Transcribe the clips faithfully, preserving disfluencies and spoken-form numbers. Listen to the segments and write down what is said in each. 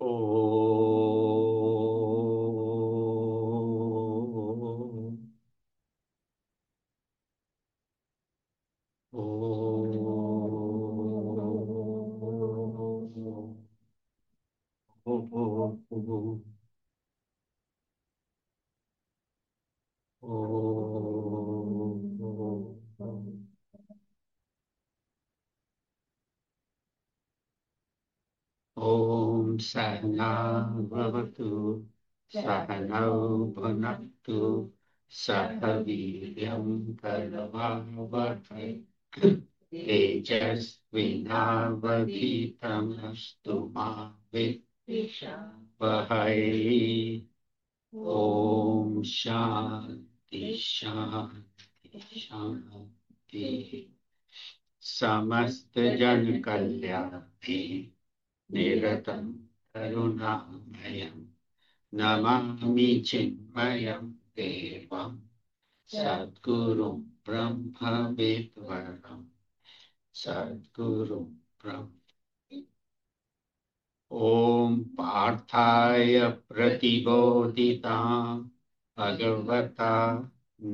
Om. Om. Om. Om Sahana Bhavatu Sahanau Bhunaktu Sahaviryam Karavavatai Tejasvinavadhitam Astu Ma Vahai. Om Shanti Shanti Shanti. Samast Jan Kalyani Niratam Karunamayam Namami Chinmayam Devam Sadgurum Brahma Vidvaram Sadgurum Brahma. Om Parthaya Pratibodhitam Bhagavata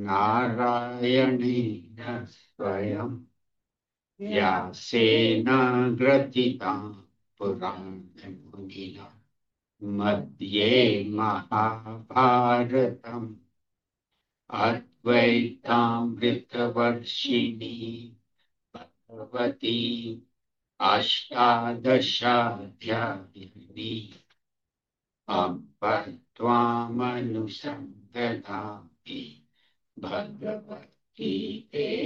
Narayanena Swayam Vyasena Gratitam Puranam Madhye Mahabharatam Advaitamritavarshini Bhagavati Ashtadashadyayini Ampatvamanusandadami Bhagavati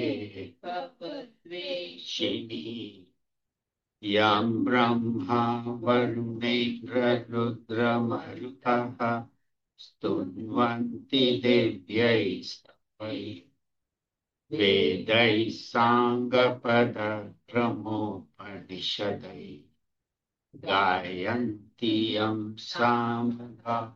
Ekavadveshini Yam Brahma Varunendra Rudra Marutaha Stunvanti Devyai Stavai Vedai Sangapada Pramopanishadai Gayanti Yam Samada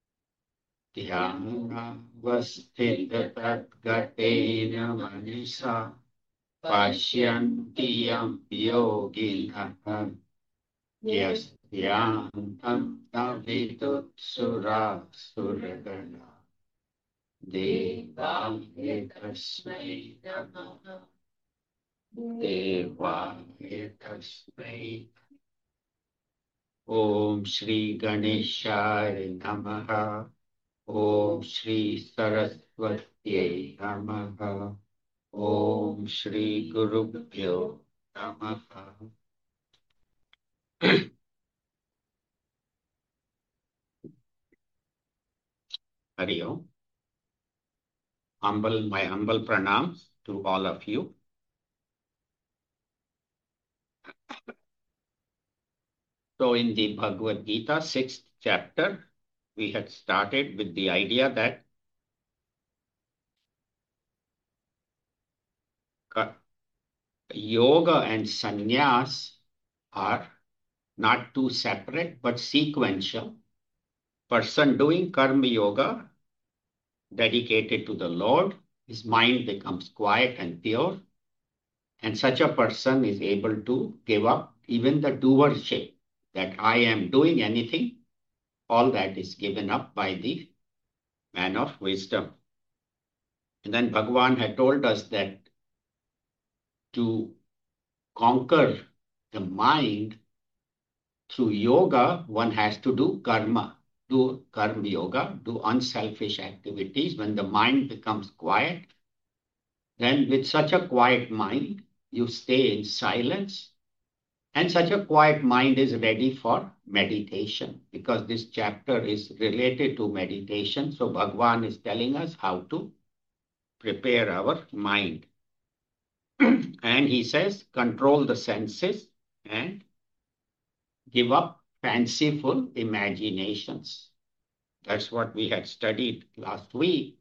Dhyana Vastita Tatgatena Manisa Pashyanti Yam Yoginaha Yasyantam Navidut Suragana Devaya Tasmai Namaha Devaya Tasmai. Om Shri Ganeshaya Namaha. Om Shri Saraswati Namaha. Om Shri Gurubhyo Namaha. Hari Om. Humble, my humble pranams to all of you. So in the Bhagavad Gita, sixth chapter, we had started with the idea that yoga and sannyas are not two separate but sequential. Person doing karma yoga, dedicated to the Lord, his mind becomes quiet and pure, and such a person is able to give up even the doership, that I am doing anything. All that is given up by the man of wisdom. And then Bhagavan had told us that to conquer the mind through yoga, one has to do karma, do karma yoga, do unselfish activities. When the mind becomes quiet, then with such a quiet mind, you stay in silence. And such a quiet mind is ready for meditation, because this chapter is related to meditation. So Bhagavan is telling us how to prepare our mind. And he says, control the senses and give up fanciful imaginations. That's what we had studied last week.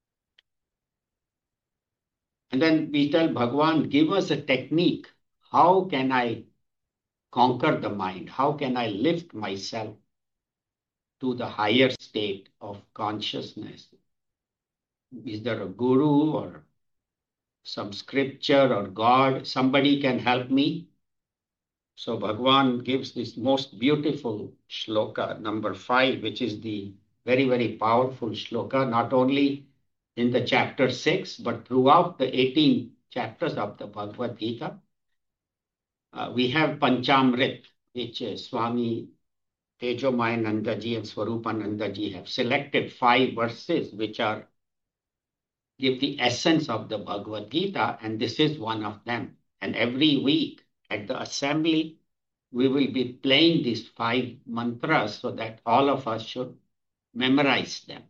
And then we tell Bhagavan, give us a technique. How can I conquer the mind? How can I lift myself to the higher state of consciousness? Is there a guru or some scripture or God? Somebody can help me. So Bhagwan gives this most beautiful shloka, number five, which is the very, very powerful shloka, not only in the chapter six, but throughout the eighteen chapters of the Bhagavad Gita. Uh, we have Panchamrit, which uh, Swami Tejomayanandaji and Swarupanandaji have selected five verses which are give the essence of the Bhagavad Gita, and this is one of them. And every week at the assembly, we will be playing these five mantras so that all of us should memorize them.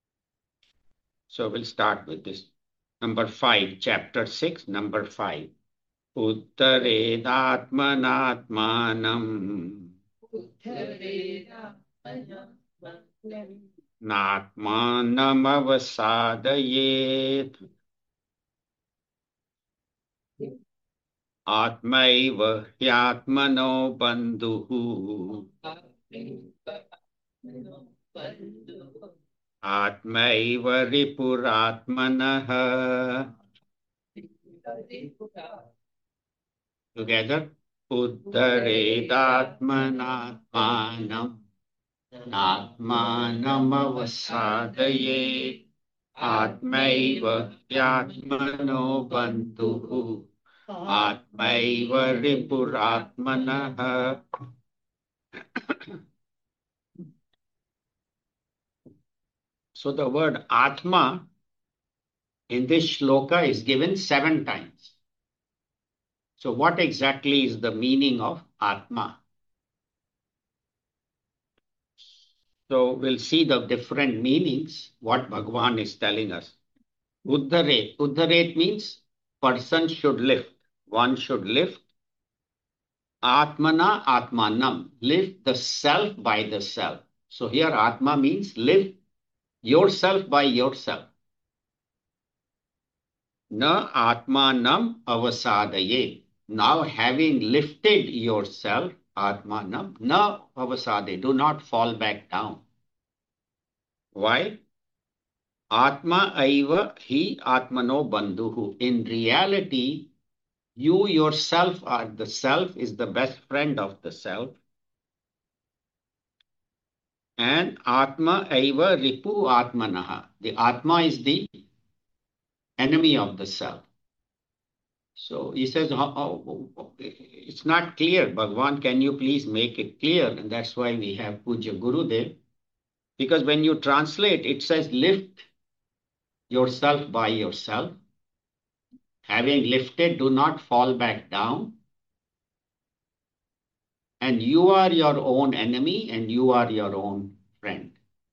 So we'll start with this. Number five, chapter six, number five. Uttaredatmanatmanam Natmanamavasadayeet Atmaiva hyatmano bandhuhu Atmaiva ripuratmanaha. Together. Uttaredatmanatmanam Natmanamavasadaye Atmaiva hyatmano bandhuhu Atmaiva ripuratmanaha. So the word Atma in this shloka is given seven times. So what exactly is the meaning of Atma? So we'll see the different meanings, what Bhagavan is telling us. Uddharet. Uddharet means person should lift. One should lift. Atmana Atmanam. Lift the self by the self. So here Atma means lift yourself by yourself. Na Atmanam avasadaye. Now having lifted yourself, Atmanam, na avasade. Do not fall back down. Why? Atma aiva hi atmano bandhuhu. In reality, you yourself are the self, is the best friend of the self. And Atma aiva ripu atmanaha. The Atma is the enemy of the self. So he says, oh, oh, oh, it's not clear. Bhagwan, can you please make it clear? And that's why we have Puja Gurudev. Because when you translate, it says lift yourself by yourself. Having lifted, do not fall back down. And you are your own enemy and you are your own friend.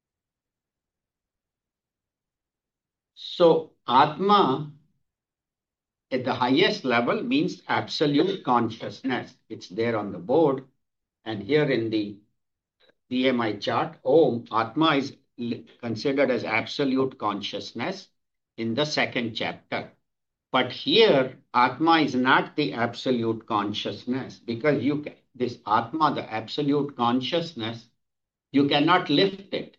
So Atma at the highest level means absolute consciousness. It's there on the board. And here in the B M I chart, Om, Atma is considered as absolute consciousness in the second chapter. But here, Atma is not the absolute consciousness because you can, this Atma, the absolute consciousness, you cannot lift it.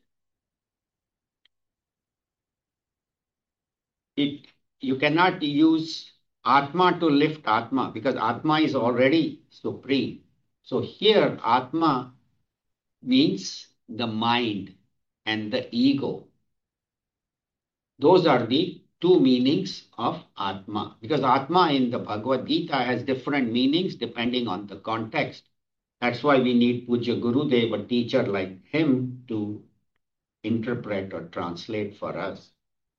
It you cannot use Atma to lift Atma because Atma is already supreme. So here, Atma means the mind and the ego. Those are the two meanings of Atma. Because Atma in the Bhagavad Gita has different meanings depending on the context. That's why we need Puja Gurudev, a teacher like him, to interpret or translate for us.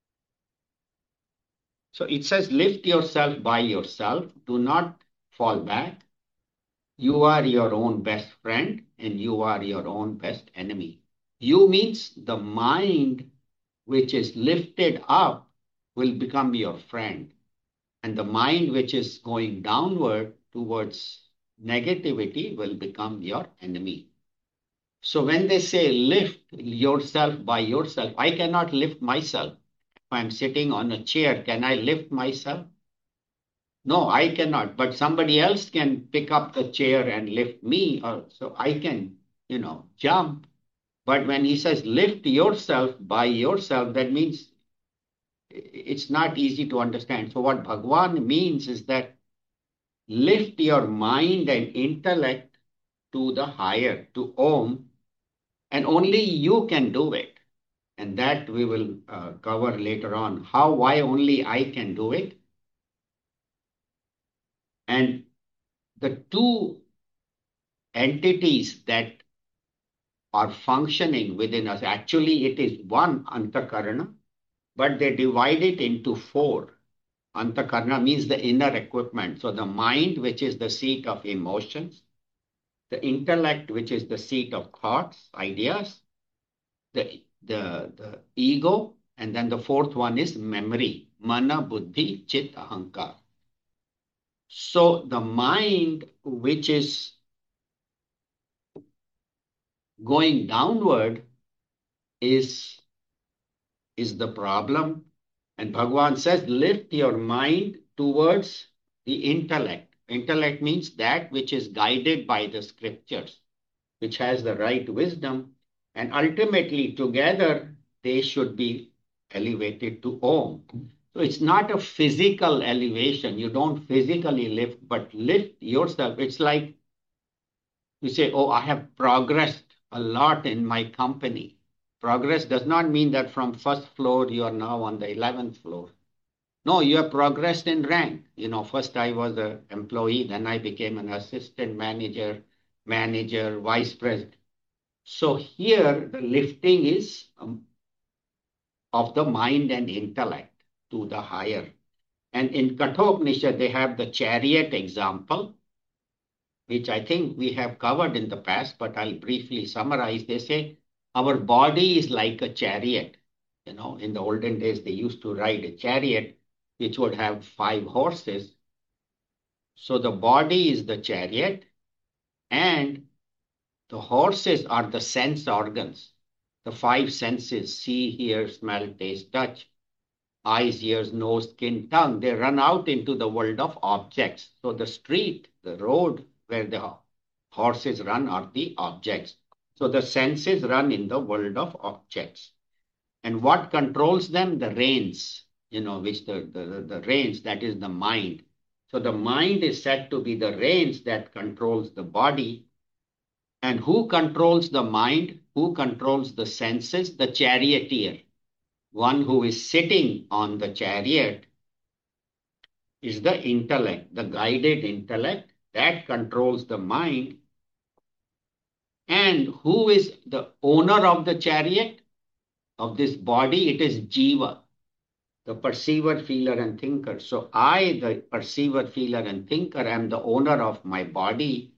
So it says, lift yourself by yourself. Do not fall back. You are your own best friend and you are your own best enemy. You means the mind which is lifted up will become your friend. And the mind which is going downward towards negativity will become your enemy. So when they say lift yourself by yourself, I cannot lift myself. If I'm sitting on a chair, can I lift myself? No, I cannot, but somebody else can pick up the chair and lift me, or so I can, you know, jump. But when he says lift yourself by yourself, that means it's not easy to understand. So what Bhagwan means is that lift your mind and intellect to the higher, to Om, and only you can do it. And that we will uh, cover later on. How, why only I can do it. And the two entities that are functioning within us, actually it is one antakarana, but they divide it into four. Antakarana means the inner equipment. So the mind, which is the seat of emotions, the intellect, which is the seat of thoughts, ideas, the, the, the ego, and then the fourth one is memory, mana, buddhi, chit, ahankar. So the mind, which is going downward, is, is the problem. And Bhagavan says, lift your mind towards the intellect. Intellect means that which is guided by the scriptures, which has the right wisdom. And ultimately, together, they should be elevated to Om. So it's not a physical elevation. You don't physically lift, but lift yourself. It's like you say, oh, I have progressed a lot in my company. Progress does not mean that from first floor you are now on the eleventh floor. No, you have progressed in rank. You know, first I was an employee, then I became an assistant manager, manager, vice president. So here the lifting is um, of the mind and intellect to the higher. And in Kathopanishad, they have the chariot example, which I think we have covered in the past, but I'll briefly summarize. They say our body is like a chariot. You know, in the olden days, they used to ride a chariot, which would have five horses. So the body is the chariot, and the horses are the sense organs, the five senses: see, hear, smell, taste, touch, eyes, ears, nose, skin, tongue. They run out into the world of objects. So the street, the road where the horses run are the objects. So the senses run in the world of objects. And what controls them? The reins, you know, which the, the, the reins, that is the mind. So the mind is said to be the reins that controls the body. And who controls the mind? Who controls the senses? The charioteer. One who is sitting on the chariot is the intellect, the guided intellect that controls the mind. And who is the owner of the chariot, of this body? It is Jiva, the perceiver, feeler, and thinker. So I, the perceiver, feeler, and thinker, am the owner of my body,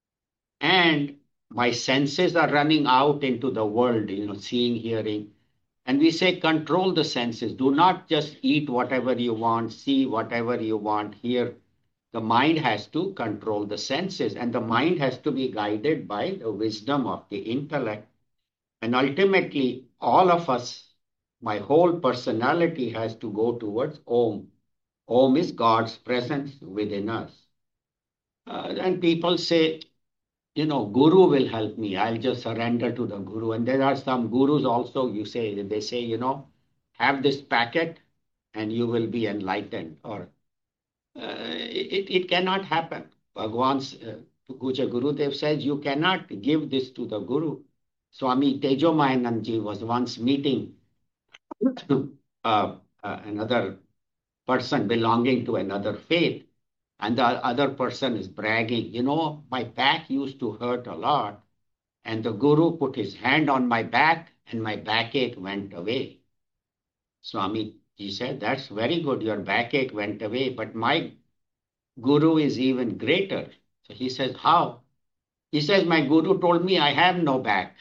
and my senses are running out into the world, you know, seeing, hearing. And we say control the senses. Do not just eat whatever you want, see whatever you want, hear. The mind has to control the senses, and the mind has to be guided by the wisdom of the intellect. And ultimately, all of us, my whole personality has to go towards Om. Om is God's presence within us. Uh, and people say, you know, Guru will help me. I'll just surrender to the Guru. And there are some Gurus also, you say, they say, you know, have this packet and you will be enlightened. Or uh, it, it cannot happen. Bhagwan's uh, Puja Gurudev says, you cannot give this to the Guru. Swami Tejomayanandji was once meeting uh, uh, another person belonging to another faith, and the other person is bragging, you know, my back used to hurt a lot, and the Guru put his hand on my back, and my backache went away. Swami Ji said, that's very good, your backache went away, but my Guru is even greater. So he says, how? He says, my Guru told me I have no back.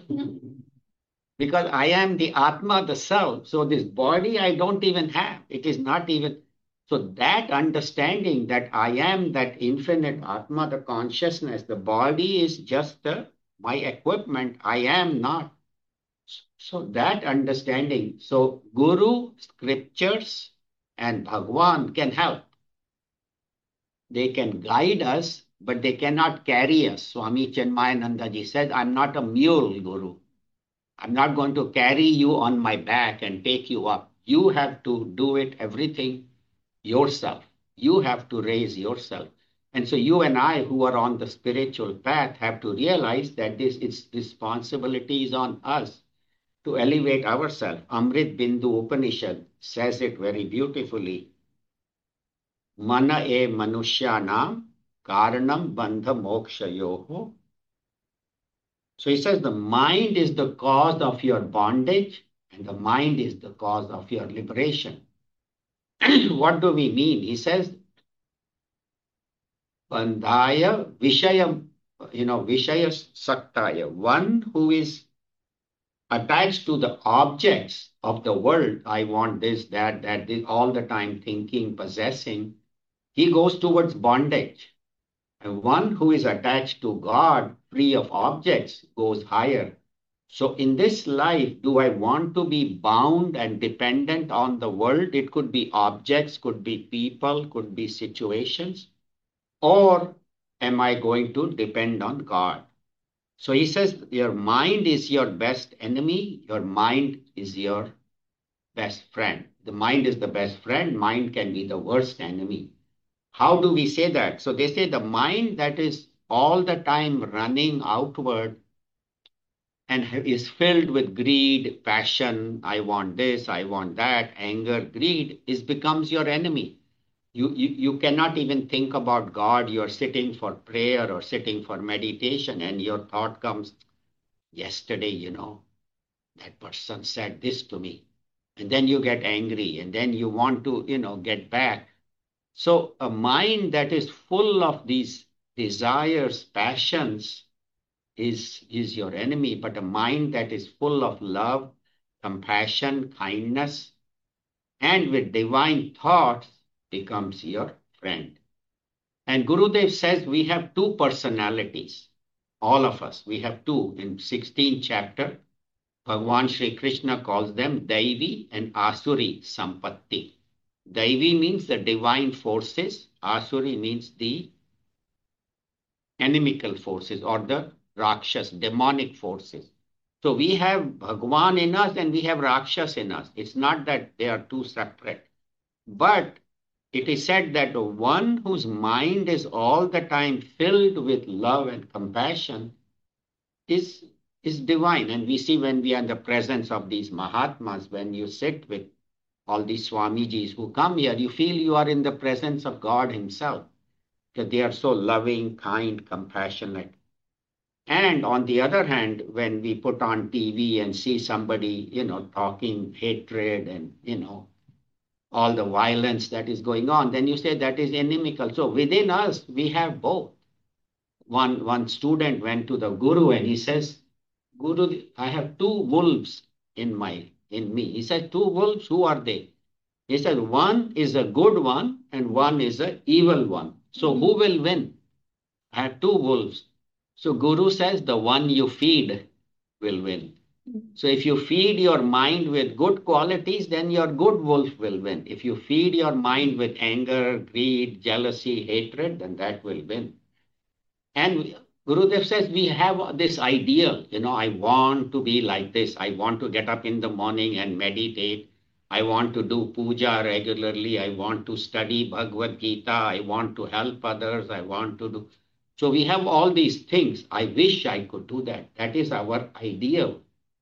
Because I am the Atma, the self. So this body I don't even have. It is not even. So that understanding that I am that infinite Atma, the consciousness, the body is just the, my equipment. I am not. So that understanding. So Guru, scriptures, and Bhagwan can help. They can guide us, but they cannot carry us. Swami Chinmayanandaji said, I'm not a mule, Guru. I'm not going to carry you on my back and take you up. You have to do it everything yourself. You have to raise yourself. And so you and I who are on the spiritual path have to realize that this its responsibility is on us to elevate ourselves. Amrit Bindu Upanishad says it very beautifully. Mana e manushyanam karanam bandha mokshayoho. So he says the mind is the cause of your bondage and the mind is the cause of your liberation. What do we mean? He says, bandhaya vishayam, you know, vishaya saktaya, one who is attached to the objects of the world. I want this, that, that, this, all the time thinking, possessing. He goes towards bondage. And one who is attached to God, free of objects, goes higher. So in this life, do I want to be bound and dependent on the world? It could be objects, could be people, could be situations. Or am I going to depend on God? So he says, your mind is your best enemy. Your mind is your best friend. The mind is the best friend. Mind can be the worst enemy. How do we say that? So they say the mind that is all the time running outward and is filled with greed, passion, I want this, I want that, anger, greed, is becomes your enemy. You, you, you cannot even think about God. You're sitting for prayer or sitting for meditation and your thought comes, yesterday, you know, that person said this to me. And then you get angry and then you want to, you know, get back. So a mind that is full of these desires, passions is, is your enemy. But a mind that is full of love, compassion, kindness, and with divine thoughts becomes your friend. And Gurudev says we have two personalities. All of us, we have two. In sixteenth chapter, Bhagavan Sri Krishna calls them Daivi and Asuri Sampatti. Daivi means the divine forces. Asuri means the inimical forces or the Rakshas, demonic forces. So we have Bhagavan in us and we have Rakshas in us. It's not that they are two separate. But it is said that one whose mind is all the time filled with love and compassion is, is divine. And we see when we are in the presence of these Mahatmas, when you sit with all these Swamijis who come here, you feel you are in the presence of God himself, because they are so loving, kind, compassionate. And on the other hand, when we put on T V and see somebody, you know, talking hatred and, you know, all the violence that is going on, then you say that is inimical. So within us, we have both. One, one student went to the Guru and he says, Guru, I have two wolves in my in me. He said, two wolves, who are they? He said, one is a good one and one is an evil one. So who will win? I have two wolves. So Guru says, the one you feed will win. So if you feed your mind with good qualities, then your good wolf will win. If you feed your mind with anger, greed, jealousy, hatred, then that will win. And Gurudev says we have this ideal, you know, I want to be like this. I want to get up in the morning and meditate. I want to do puja regularly. I want to study Bhagavad Gita. I want to help others. I want to do. So we have all these things. I wish I could do that. That is our ideal.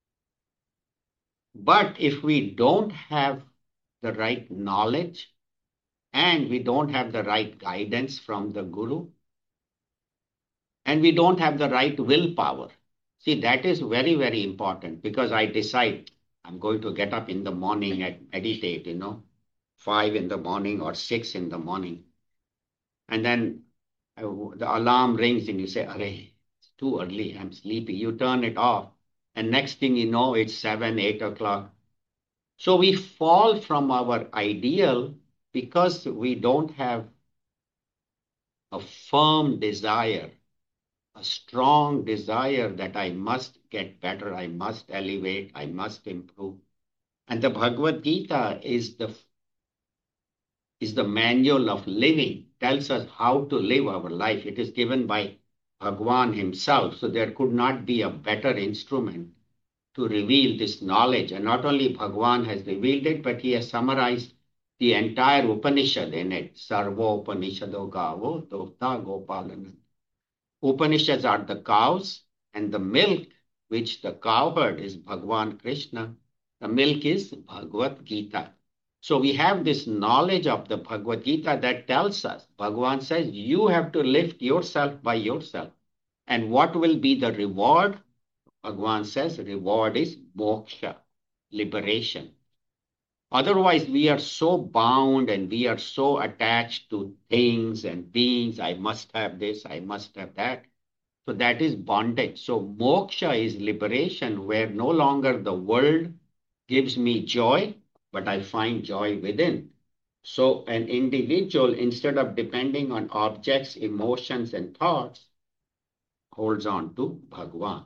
But if we don't have the right knowledge and we don't have the right guidance from the Guru and we don't have the right willpower, see, that is very, very important, because I decide I'm going to get up in the morning and meditate, you know, five in the morning or six in the morning. And then the alarm rings and you say, Arey, it's too early, I'm sleepy. You turn it off. And next thing you know, it's seven, eight o'clock. So we fall from our ideal because we don't have a firm desire, a strong desire that I must get better, I must elevate, I must improve. And the Bhagavad Gita is the, is the manual of living, tells us how to live our life. It is given by Bhagwan himself, so there could not be a better instrument to reveal this knowledge. And not only Bhagwan has revealed it, but he has summarized the entire Upanishad in it. Sarvo Upanishado Gavo Dota Gopalanand. Upanishads are the cows, and the milk which the cow herd is Bhagwan Krishna. The milk is Bhagavad Gita. So we have this knowledge of the Bhagavad Gita that tells us, Bhagwan says, you have to lift yourself by yourself. And what will be the reward? Bhagwan says, reward is moksha, liberation. Otherwise, we are so bound and we are so attached to things and beings. I must have this, I must have that. So that is bondage. So moksha is liberation, where no longer the world gives me joy, but I find joy within. So an individual, instead of depending on objects, emotions, and thoughts, holds on to Bhagwan.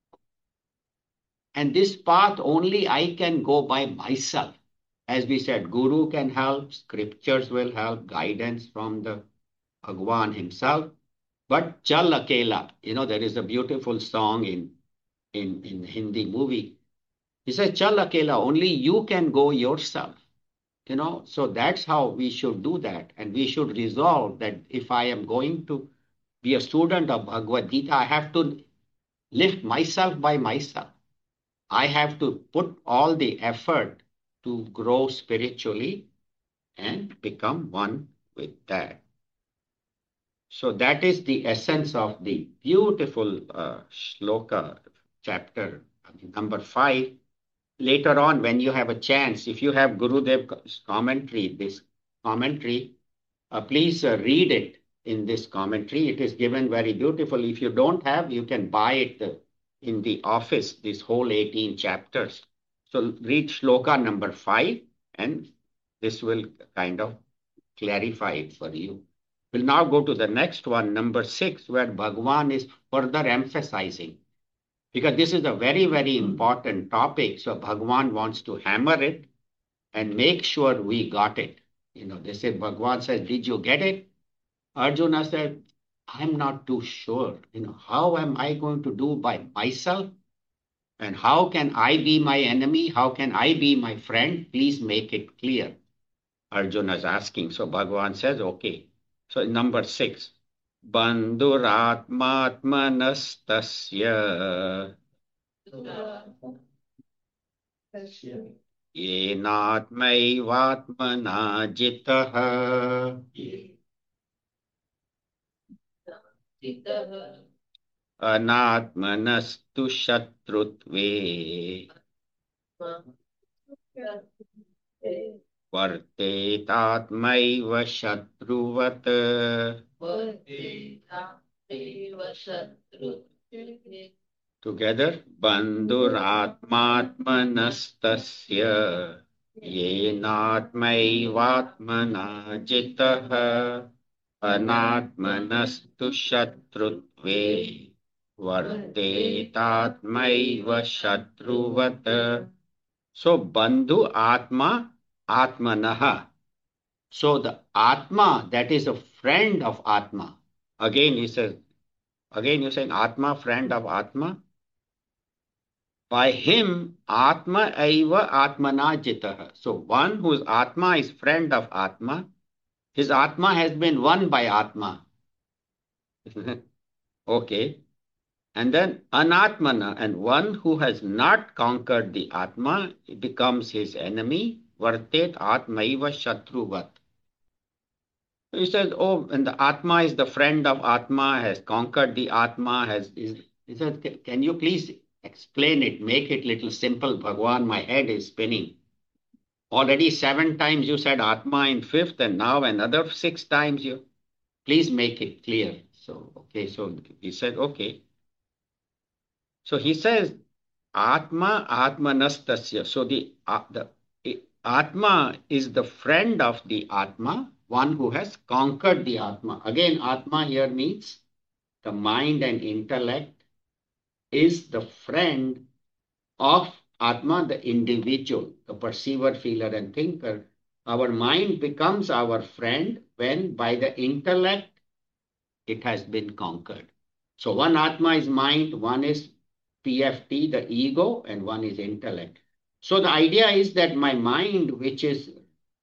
And this path only I can go by myself. As we said, Guru can help, scriptures will help, guidance from the Bhagwan himself. But chal akela, you know, there is a beautiful song in, in, in Hindi movie. He says, chal akela, only you can go yourself. You know, so that's how we should do that. And we should resolve that if I am going to be a student of Bhagavad Gita, I have to lift myself by myself. I have to put all the effort to grow spiritually and become one with that. So that is the essence of the beautiful uh, shloka chapter number five. Later on, when you have a chance, if you have Gurudev's commentary, this commentary, uh, please uh, read it in this commentary. It is given very beautiful. If you don't have, you can buy it uh, in the office, this whole eighteen chapters. So read shloka number five, and this will kind of clarify it for you. We'll now go to the next one, number six, where Bhagwan is further emphasizing. Because this is a very, very important topic. So Bhagwan wants to hammer it and make sure we got it. You know, they say, Bhagwan says, did you get it? Arjuna said, I'm not too sure. You know, how am I going to do by myself? And how can I be my enemy? How can I be my friend? Please make it clear. Arjuna is asking. So Bhagwan says, okay. So number six. Bandhuratmatmanastasya yenatmaivatmana jitaha anatmanastu shatrutve vartetatmaiva shatruvat. Together, bandhuratmatmanastasya yenatmaivatmana jitaha anatmanastu shatrutve vartetatmaiva shatruvat. So bandhu atma atmanaha. So the atma, that is a friend of atma. Again he says, again you're saying atma, friend of atma. By him, atma aiva atmana jitaha. So one whose atma is friend of atma, his atma has been won by atma. Okay. And then anatmana, and one who has not conquered the atma, it becomes his enemy. Vartet atmaiva shatruvat. He says, oh, and the atma is the friend of atma, has conquered the atma, has is he says, can you please explain it, make it little simple, Bhagwan, my head is spinning. Already seven times you said atma in fifth, and now another six times you please make it clear. So okay, so he said, okay. So he says, Atma Atmanastasya. So the, uh, the Atma is the friend of the Atma, one who has conquered the Atma. Again, Atma here means the mind and intellect is the friend of Atma, the individual, the perceiver, feeler, and thinker. Our mind becomes our friend when by the intellect it has been conquered. So one Atma is mind, one is P F T, the ego, and one is intellect. So the idea is that my mind, which is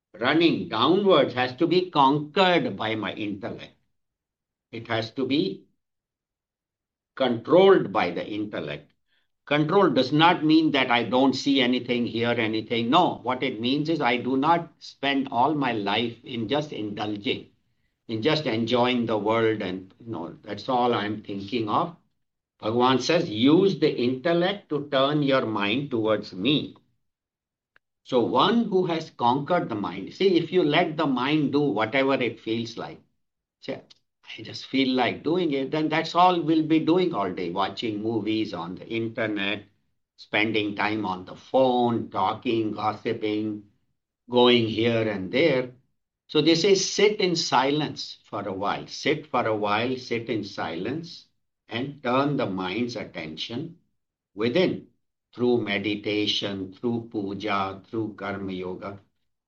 running downwards has to be conquered by my intellect. It has to be controlled by the intellect. Control does not mean that I don't see anything, hear anything. No, what it means is I do not spend all my life in just indulging, in just enjoying the world, and you know, that's all I'm thinking of. Bhagavan says, use the intellect to turn your mind towards me. So one who has conquered the mind, see, if you let the mind do whatever it feels like, say, I just feel like doing it, then that's all we'll be doing all day, watching movies on the internet, spending time on the phone, talking, gossiping, going here and there. So they say sit in silence for a while. Sit for a while, sit in silence and turn the mind's attention within through meditation, through puja, through karma yoga.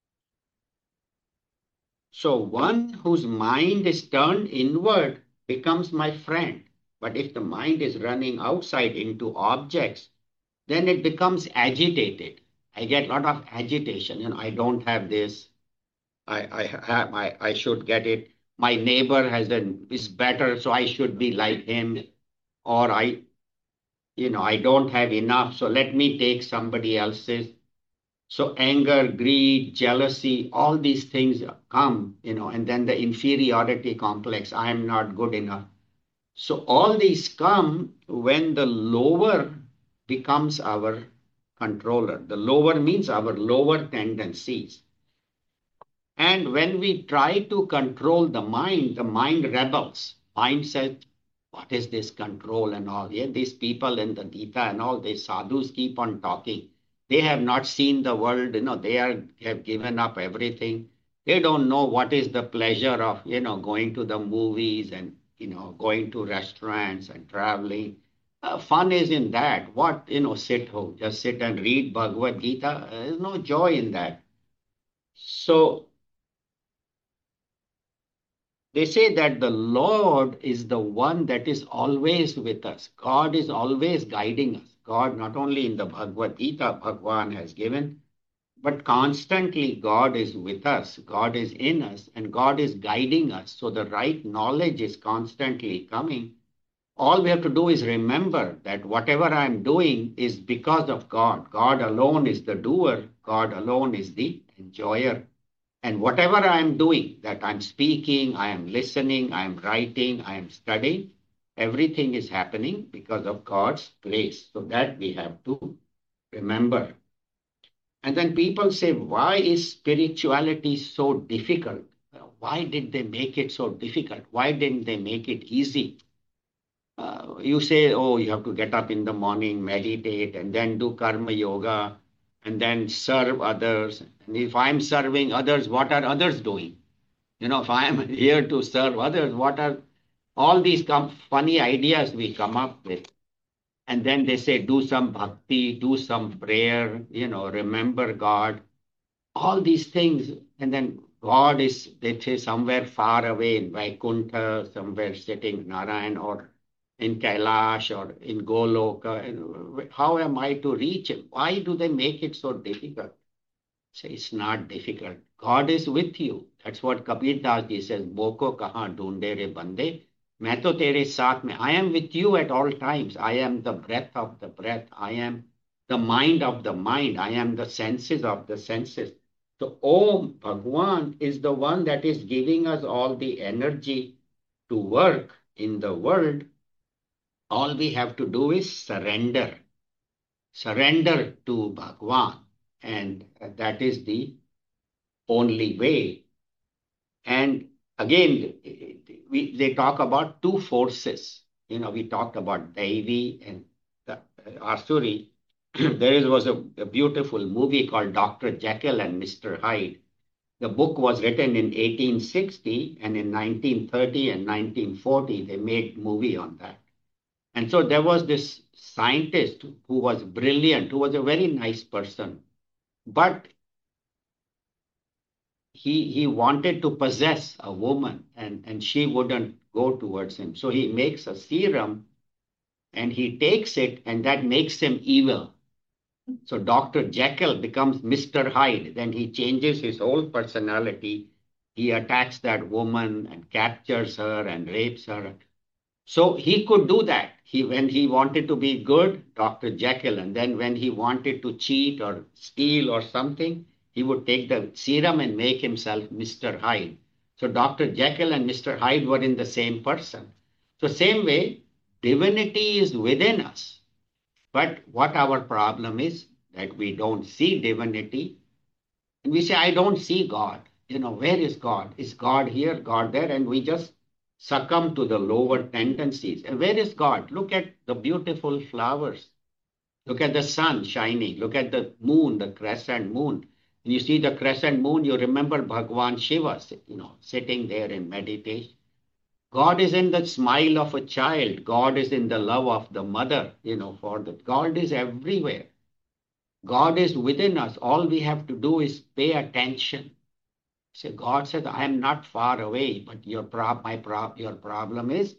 So one whose mind is turned inward becomes my friend. But if the mind is running outside into objects, then it becomes agitated. I get a lot of agitation. You know, I don't have this. I, I have I, I should get it. My neighbor has an is better, so I should be like him. Or I, you know, I don't have enough, so let me take somebody else's. So anger, greed, jealousy, all these things come, you know, and then the inferiority complex. I am not good enough. So all these come when the lower becomes our controller. The lower means our lower tendencies. And when we try to control the mind, the mind rebels. Mind says, what is this control and all? Yeah, these people in the Gita and all, these sadhus keep on talking. They have not seen the world, you know, they are have given up everything. They don't know what is the pleasure of, you know, going to the movies and, you know, going to restaurants and traveling. Uh, fun is in that. What, you know, sit home, just sit and read Bhagavad Gita. There's no joy in that. So they say that the Lord is the one that is always with us. God is always guiding us. God, not only in the Bhagavad Gita, Bhagwan has given, but constantly God is with us. God is in us and God is guiding us. So the right knowledge is constantly coming. All we have to do is remember that whatever I'm doing is because of God. God alone is the doer. God alone is the enjoyer. And whatever I am doing, that I'm speaking, I am listening, I am writing, I am studying, everything is happening because of God's grace. So that we have to remember. And then people say, why is spirituality so difficult? Why did they make it so difficult? Why didn't they make it easy? Uh, you say, oh, you have to get up in the morning, meditate, and then do karma yoga, and then serve others. And if I'm serving others, what are others doing? You know, if I am here to serve others, what are all these com- funny ideas we come up with? And then they say, do some bhakti, do some prayer, you know, remember God, all these things. And then God is, they say, somewhere far away in Vaikuntha, somewhere sitting Narayan or in Kailash or in Goloka. And how am I to reach him? Why do they make it so difficult? Say it's not difficult. God is with you. That's what Kabir Das ji says. Boko kahan dhoonde re bande. Main to tere saath mein. I am with you at all times. I am the breath of the breath. I am the mind of the mind. I am the senses of the senses. So Om Bhagwan is the one that is giving us all the energy to work in the world. All we have to do is surrender. Surrender to Bhagwan. And that is the only way. And again, we, they talk about two forces. You know, we talked about Devi and the, uh, Asuri. There is, was a, a beautiful movie called Doctor Jekyll and Mister Hyde. The book was written in eighteen sixty, and in nineteen thirty and nineteen forty, they made movie on that. And so there was this scientist who was brilliant, who was a very nice person, but he he wanted to possess a woman, and and she wouldn't go towards him, so he makes a serum and he takes it, and that makes him evil. So Doctor Jekyll becomes Mister Hyde. Then he changes his whole personality. He attacks that woman and captures her and rapes her. So he could do that. He, when he wanted to be good, Doctor Jekyll, and then when he wanted to cheat or steal or something, he would take the serum and make himself Mister Hyde. So Doctor Jekyll and Mister Hyde were in the same person. So same way, divinity is within us. But what our problem is that we don't see divinity. And we say, I don't see God. You know, where is God? Is God here, God there? And we just succumb to the lower tendencies. And where is God? Look at the beautiful flowers. Look at the sun shining. Look at the moon, the crescent moon. When you see the crescent moon, you remember Bhagwan Shiva, you know, sitting there in meditation. God is in the smile of a child. God is in the love of the mother, you know, for the God is everywhere. God is within us. All we have to do is pay attention. So God says, I am not far away, but your prob my prob your problem is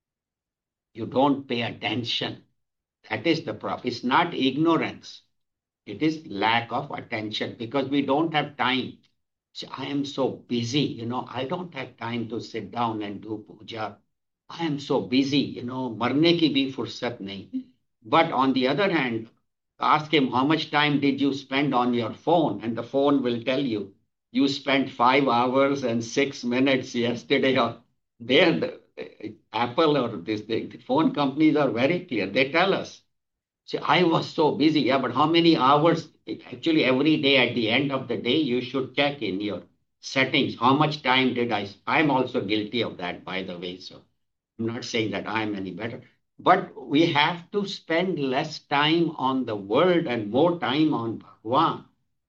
you don't pay attention. That is the problem. It's not ignorance. It is lack of attention because we don't have time. So I am so busy, you know, I don't have time to sit down and do puja. I am so busy, you know, marne ki bhi fursat nahi. But on the other hand, ask him how much time did you spend on your phone, and the phone will tell you you spent five hours and six minutes yesterday. Or there, the, Apple or this the phone companies are very clear. They tell us. See, I was so busy. Yeah, but how many hours? Actually, every day at the end of the day, you should check in your settings. How much time did I? I'm also guilty of that, by the way. So I'm not saying that I'm any better. But we have to spend less time on the world and more time on Bhagwan.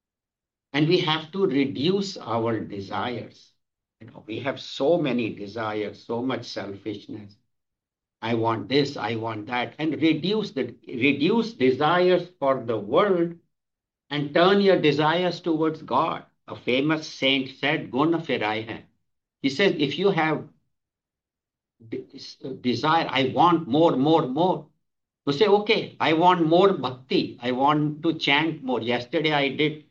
And we have to reduce our desires. You know, we have so many desires, so much selfishness. I want this, I want that, and reduce the reduce desires for the world and turn your desires towards God. A famous saint said, "Guna firai hai." He says, if you have desire, I want more, more, more. To say, okay, I want more bhakti. I want to chant more. Yesterday I did,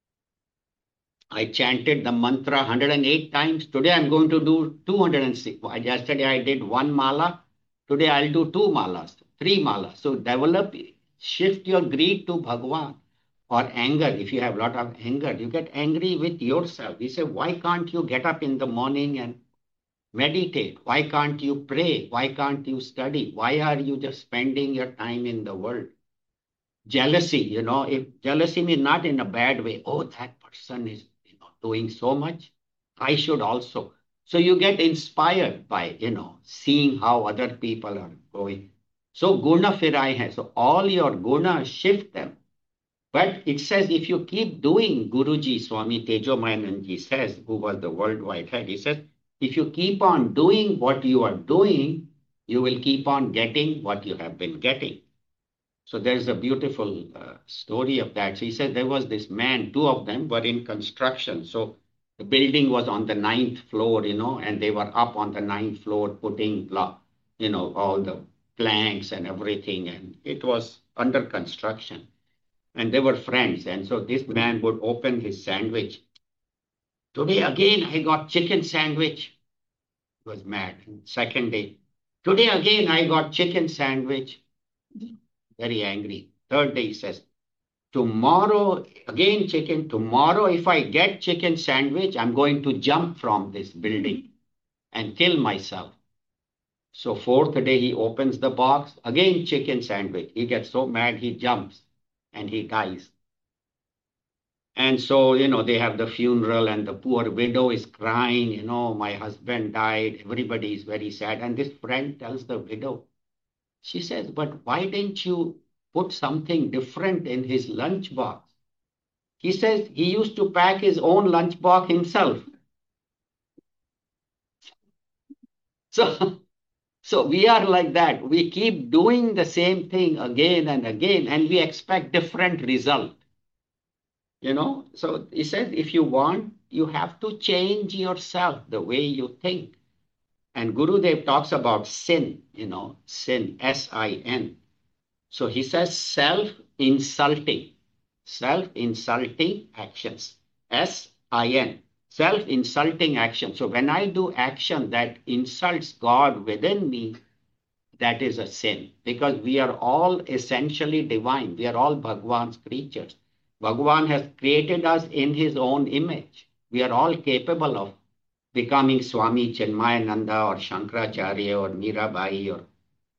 I chanted the mantra one hundred eight times. Today I'm going to do two hundred six. Yesterday I did one mala. Today I'll do two malas, three malas. So develop, shift your greed to Bhagwan. Or anger. If you have a lot of anger, you get angry with yourself. You say, why can't you get up in the morning and meditate? Why can't you pray? Why can't you study? Why are you just spending your time in the world? Jealousy, you know, if jealousy means not in a bad way. Oh, that person is, you know, doing so much. I should also. So you get inspired by, you know, seeing how other people are going. So guna firai hai. So all your guna, shift them. But it says if you keep doing, Guruji Swami Tejomayananji says, who was the worldwide head, he says, if you keep on doing what you are doing, you will keep on getting what you have been getting. So there's a beautiful uh, story of that. So he said there was this man, two of them were in construction. So the building was on the ninth floor, you know, and they were up on the ninth floor putting, you know, all the planks and everything. And it was under construction. And they were friends. And so this man would open his sandwich. Today again, I got chicken sandwich. He was mad. Second day, today again, I got chicken sandwich. Very angry. Third day, he says, tomorrow, again chicken. Tomorrow, if I get chicken sandwich, I'm going to jump from this building and kill myself. So fourth day, he opens the box. Again, chicken sandwich. He gets so mad, he jumps and he dies. And so, you know, they have the funeral and the poor widow is crying, you know, my husband died. Everybody is very sad. And this friend tells the widow, she says, but why didn't you put something different in his lunchbox? He says he used to pack his own lunchbox himself. So, so we are like that. We keep doing the same thing again and again, and we expect different result. You know, so he said, if you want, you have to change yourself, the way you think. And Gurudev talks about sin, you know, sin, S I N. So he says self-insulting. Self-insulting actions. S I N. Self-insulting action. So when I do action that insults God within me, that is a sin, because we are all essentially divine. We are all Bhagwan's creatures. Bhagwan has created us in his own image. We are all capable of becoming Swami Chinmayananda or Shankaracharya or Mirabai or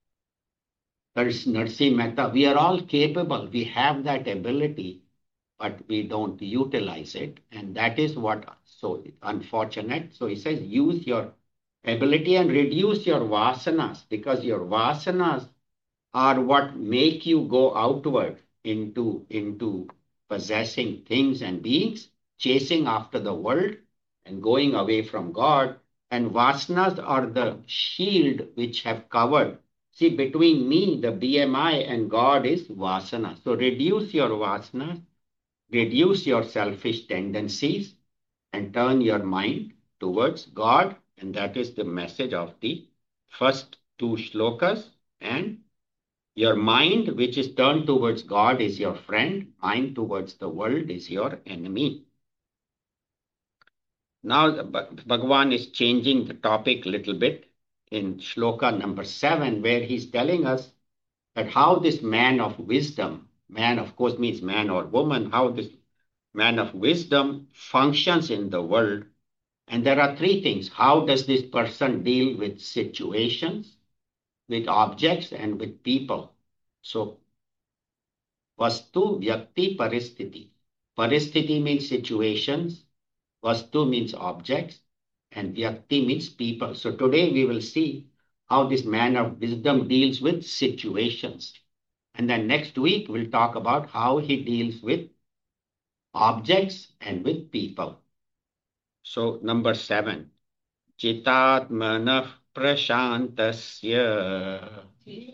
Narsi Mehta. We are all capable. We have that ability, but we don't utilize it. And that is what so unfortunate. So he says, use your ability and reduce your vasanas, because your vasanas are what make you go outward into, into possessing things and beings, chasing after the world and going away from God. And vasanas are the shield which have covered. See, between me, the B M I, and God is vasana. So reduce your vasanas, reduce your selfish tendencies, and turn your mind towards God. And that is the message of the first two shlokas. And your mind, which is turned towards God, is your friend. Mind towards the world is your enemy. Now, Bhagavan is changing the topic a little bit in shloka number seven, where he's telling us that how this man of wisdom, man of course means man or woman, how this man of wisdom functions in the world. And there are three things. How does this person deal with situations, with objects, and with people? So, Vastu, Vyakti, Paristhiti. Paristhiti means situations, Vastu means objects, and Vyakti means people. So today we will see how this man of wisdom deals with situations. And then next week we'll talk about how he deals with objects and with people. So number seven. Chitatmanah prashantasya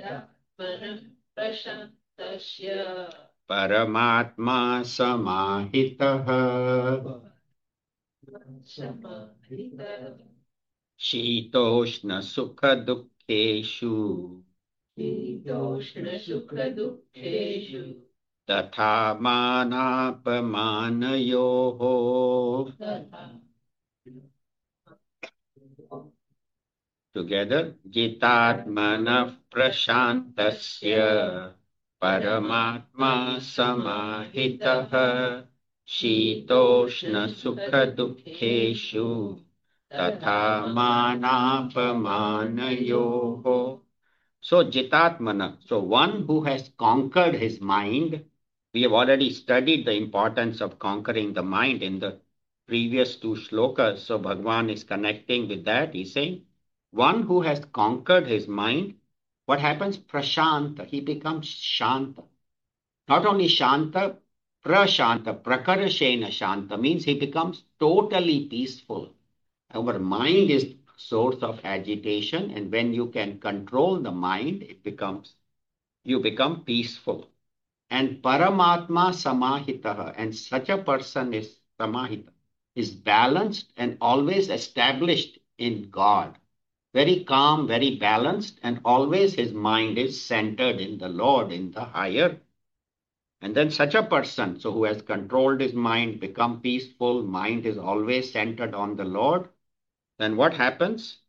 Paramatma samahitah Shitoshna sukha dukkeshu Tatha manapamanayoho. Together, Jitatmana prashantasya Paramatma samahitah Shitoshna sukha dukkeshu Tatha manapamanayoho. So Jitatmana, so one who has conquered his mind. We have already studied the importance of conquering the mind in the previous two shlokas. So Bhagwan is connecting with that. He's saying, one who has conquered his mind, what happens? Prashanta, he becomes Shanta. Not only Shanta, Prashanta, Prakarashena Shanta means he becomes totally peaceful. Our mind is source of agitation, and when you can control the mind, it becomes, you become peaceful. And Paramatma Samahitaha, and such a person is Samahita, is balanced and always established in God. Very calm, very balanced, and always his mind is centered in the Lord, in the higher. And then such a person, so who has controlled his mind, become peaceful, mind is always centered on the Lord, then what happens?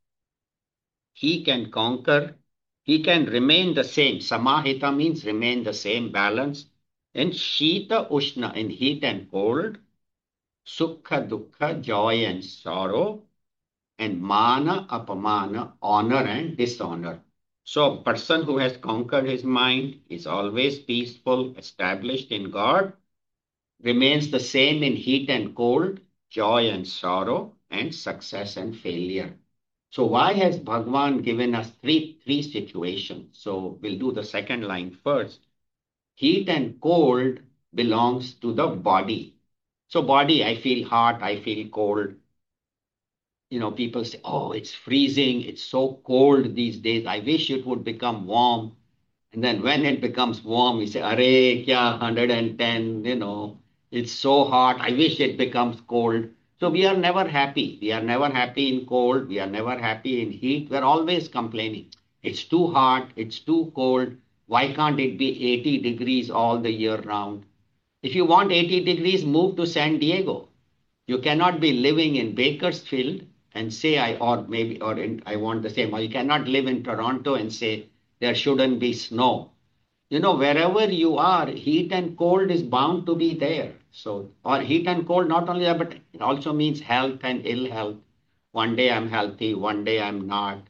He can conquer, he can remain the same. Samahita means remain the same, balance. In Shita Ushna, in heat and cold, Sukha Dukkha, joy and sorrow, and Mana Apamana, honor and dishonor. So a person who has conquered his mind is always peaceful, established in God, remains the same in heat and cold, joy and sorrow, and success and failure. So why has Bhagwan given us three, three situations? So we'll do the second line first. Heat and cold belongs to the body. So body, I feel hot, I feel cold. You know, people say, oh, it's freezing, it's so cold these days, I wish it would become warm. And then when it becomes warm, we say, arey, kya, one hundred ten, you know, it's so hot, I wish it becomes cold. So we are never happy. We are never happy in cold. We are never happy in heat. We're always complaining. It's too hot, it's too cold. Why can't it be eighty degrees all the year round? If you want eighty degrees, move to San Diego. You cannot be living in Bakersfield and say I or maybe or in, I want the same. Or you cannot live in Toronto and say there shouldn't be snow. You know, wherever you are, heat and cold is bound to be there. So, or heat and cold, not only that, but it also means health and ill health. One day I'm healthy, one day I'm not.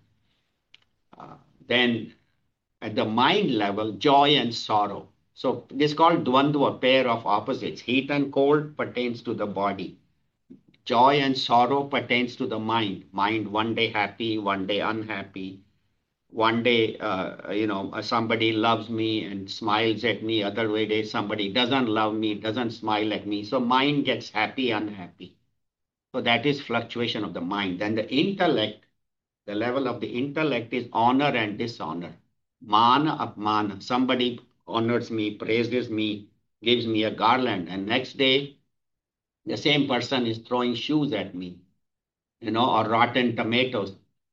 Uh, then at the mind level, joy and sorrow. So this is called dvandva, pair of opposites. Heat and cold pertains to the body. Joy and sorrow pertains to the mind. Mind one day happy, one day unhappy. One day, uh, you know, uh, somebody loves me and smiles at me. Other day, somebody doesn't love me, doesn't smile at me. So mind gets happy, unhappy. So that is fluctuation of the mind. Then the intellect, the level of the intellect is honor and dishonor. Mana apmana. Somebody honors me, praises me, gives me a garland, and next day the same person is throwing shoes at me, you know, or rotten tomatoes.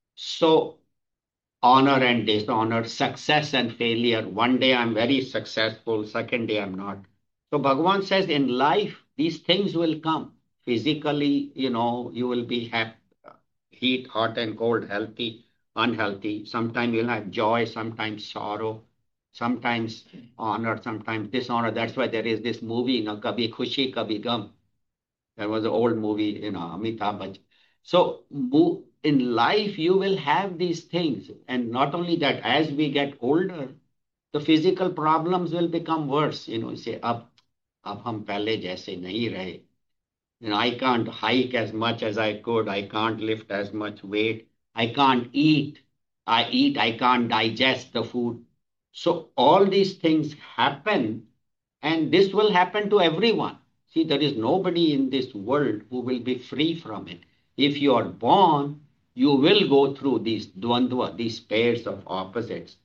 So honor and dishonor, success and failure. One day I'm very successful, second day I'm not. So Bhagavan says in life, these things will come. Physically, you know, you will be happy, heat, hot and cold, healthy, unhealthy. Sometimes you'll have joy, sometimes sorrow, sometimes honor, sometimes dishonor. That's why there is this movie, you know, Kabhi Khushi, Kabhi Gum. There was an old movie, you know, Amitabh Bachchan. So in life, you will have these things. And not only that, as we get older, the physical problems will become worse. You know, you say, ab, ab hum pehle jaise nahi rahe. You know, I can't hike as much as I could. I can't lift as much weight. I can't eat. I eat, I can't digest the food. So all these things happen, and this will happen to everyone. See, there is nobody in this world who will be free from it. If you are born, you will go through these dvandva, these pairs of opposites.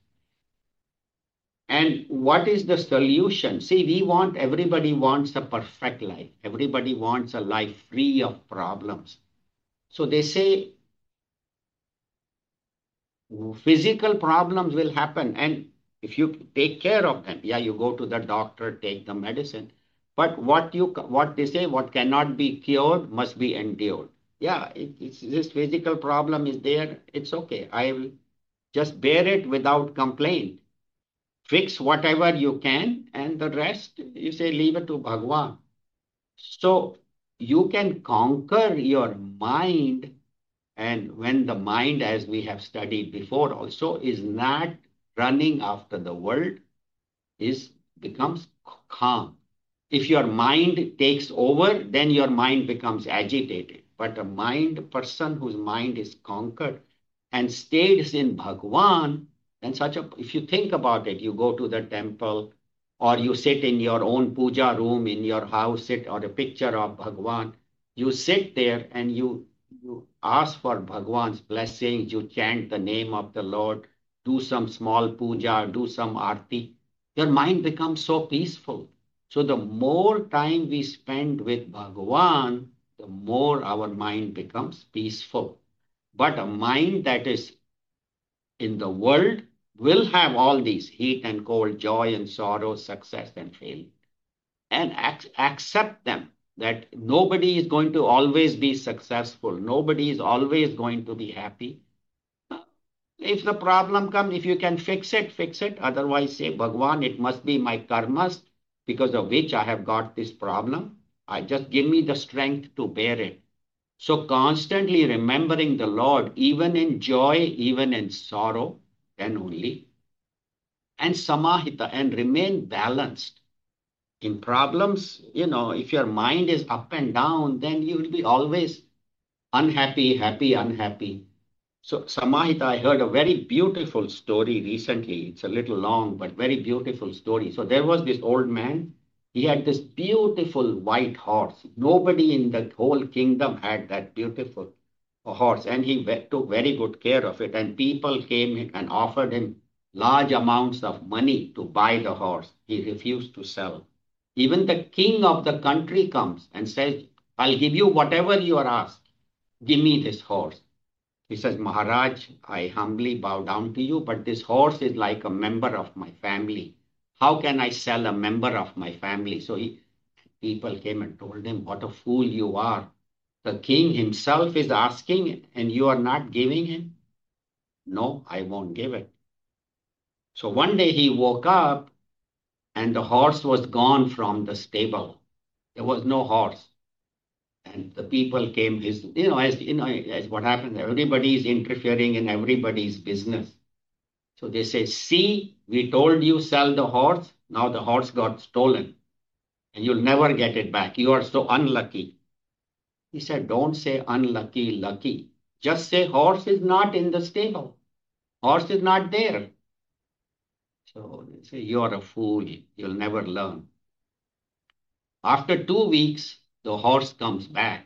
And what is the solution? See, we want, everybody wants a perfect life. Everybody wants a life free of problems. So they say physical problems will happen. And if you take care of them, yeah, you go to the doctor, take the medicine. But what you what they say, what cannot be cured must be endured. Yeah, it, it's, this physical problem is there. It's okay. I will just bear it without complaint. Fix whatever you can, and the rest, you say, leave it to Bhagwan. So you can conquer your mind. And when the mind, as we have studied before also, is not running after the world, is becomes calm. If your mind takes over, then your mind becomes agitated. But a mind person whose mind is conquered and stays in Bhagwan, then such a, if you think about it, you go to the temple or you sit in your own puja room in your house, sit or a picture of Bhagwan, you sit there and you you ask for Bhagwan's blessings, you chant the name of the Lord, do some small puja, do some arti, your mind becomes so peaceful. So the more time we spend with Bhagwan, the more our mind becomes peaceful. But a mind that is in the world will have all these heat and cold, joy and sorrow, success and failure. And ac- accept them, that nobody is going to always be successful. Nobody is always going to be happy. If the problem comes, if you can fix it, fix it. Otherwise, say, Bhagwan, it must be my karmas because of which I have got this problem. I just give me the strength to bear it. So constantly remembering the Lord, even in joy, even in sorrow, then only. And samahita, and remain balanced. In problems, you know, if your mind is up and down, then you will be always unhappy, happy, unhappy. So, Samahita, I heard a very beautiful story recently. It's a little long, but very beautiful story. So, there was this old man. He had this beautiful white horse. Nobody in the whole kingdom had that beautiful horse, and he took very good care of it. And people came and offered him large amounts of money to buy the horse. He refused to sell. Even the king of the country comes and says, I'll give you whatever you are asked. Give me this horse. He says, Maharaj, I humbly bow down to you, but this horse is like a member of my family. How can I sell a member of my family? So he, people came and told him, what a fool you are. The king himself is asking and you are not giving him. No, I won't give it. So one day he woke up and the horse was gone from the stable. There was no horse. And the people came, his, you know, as you know, as what happened, everybody is interfering in everybody's business. So they say, see, we told you sell the horse. Now the horse got stolen and you'll never get it back. You are so unlucky. He said, don't say unlucky, lucky. Just say horse is not in the stable. Horse is not there. So they say, you're a fool. You'll never learn. After two weeks, the horse comes back.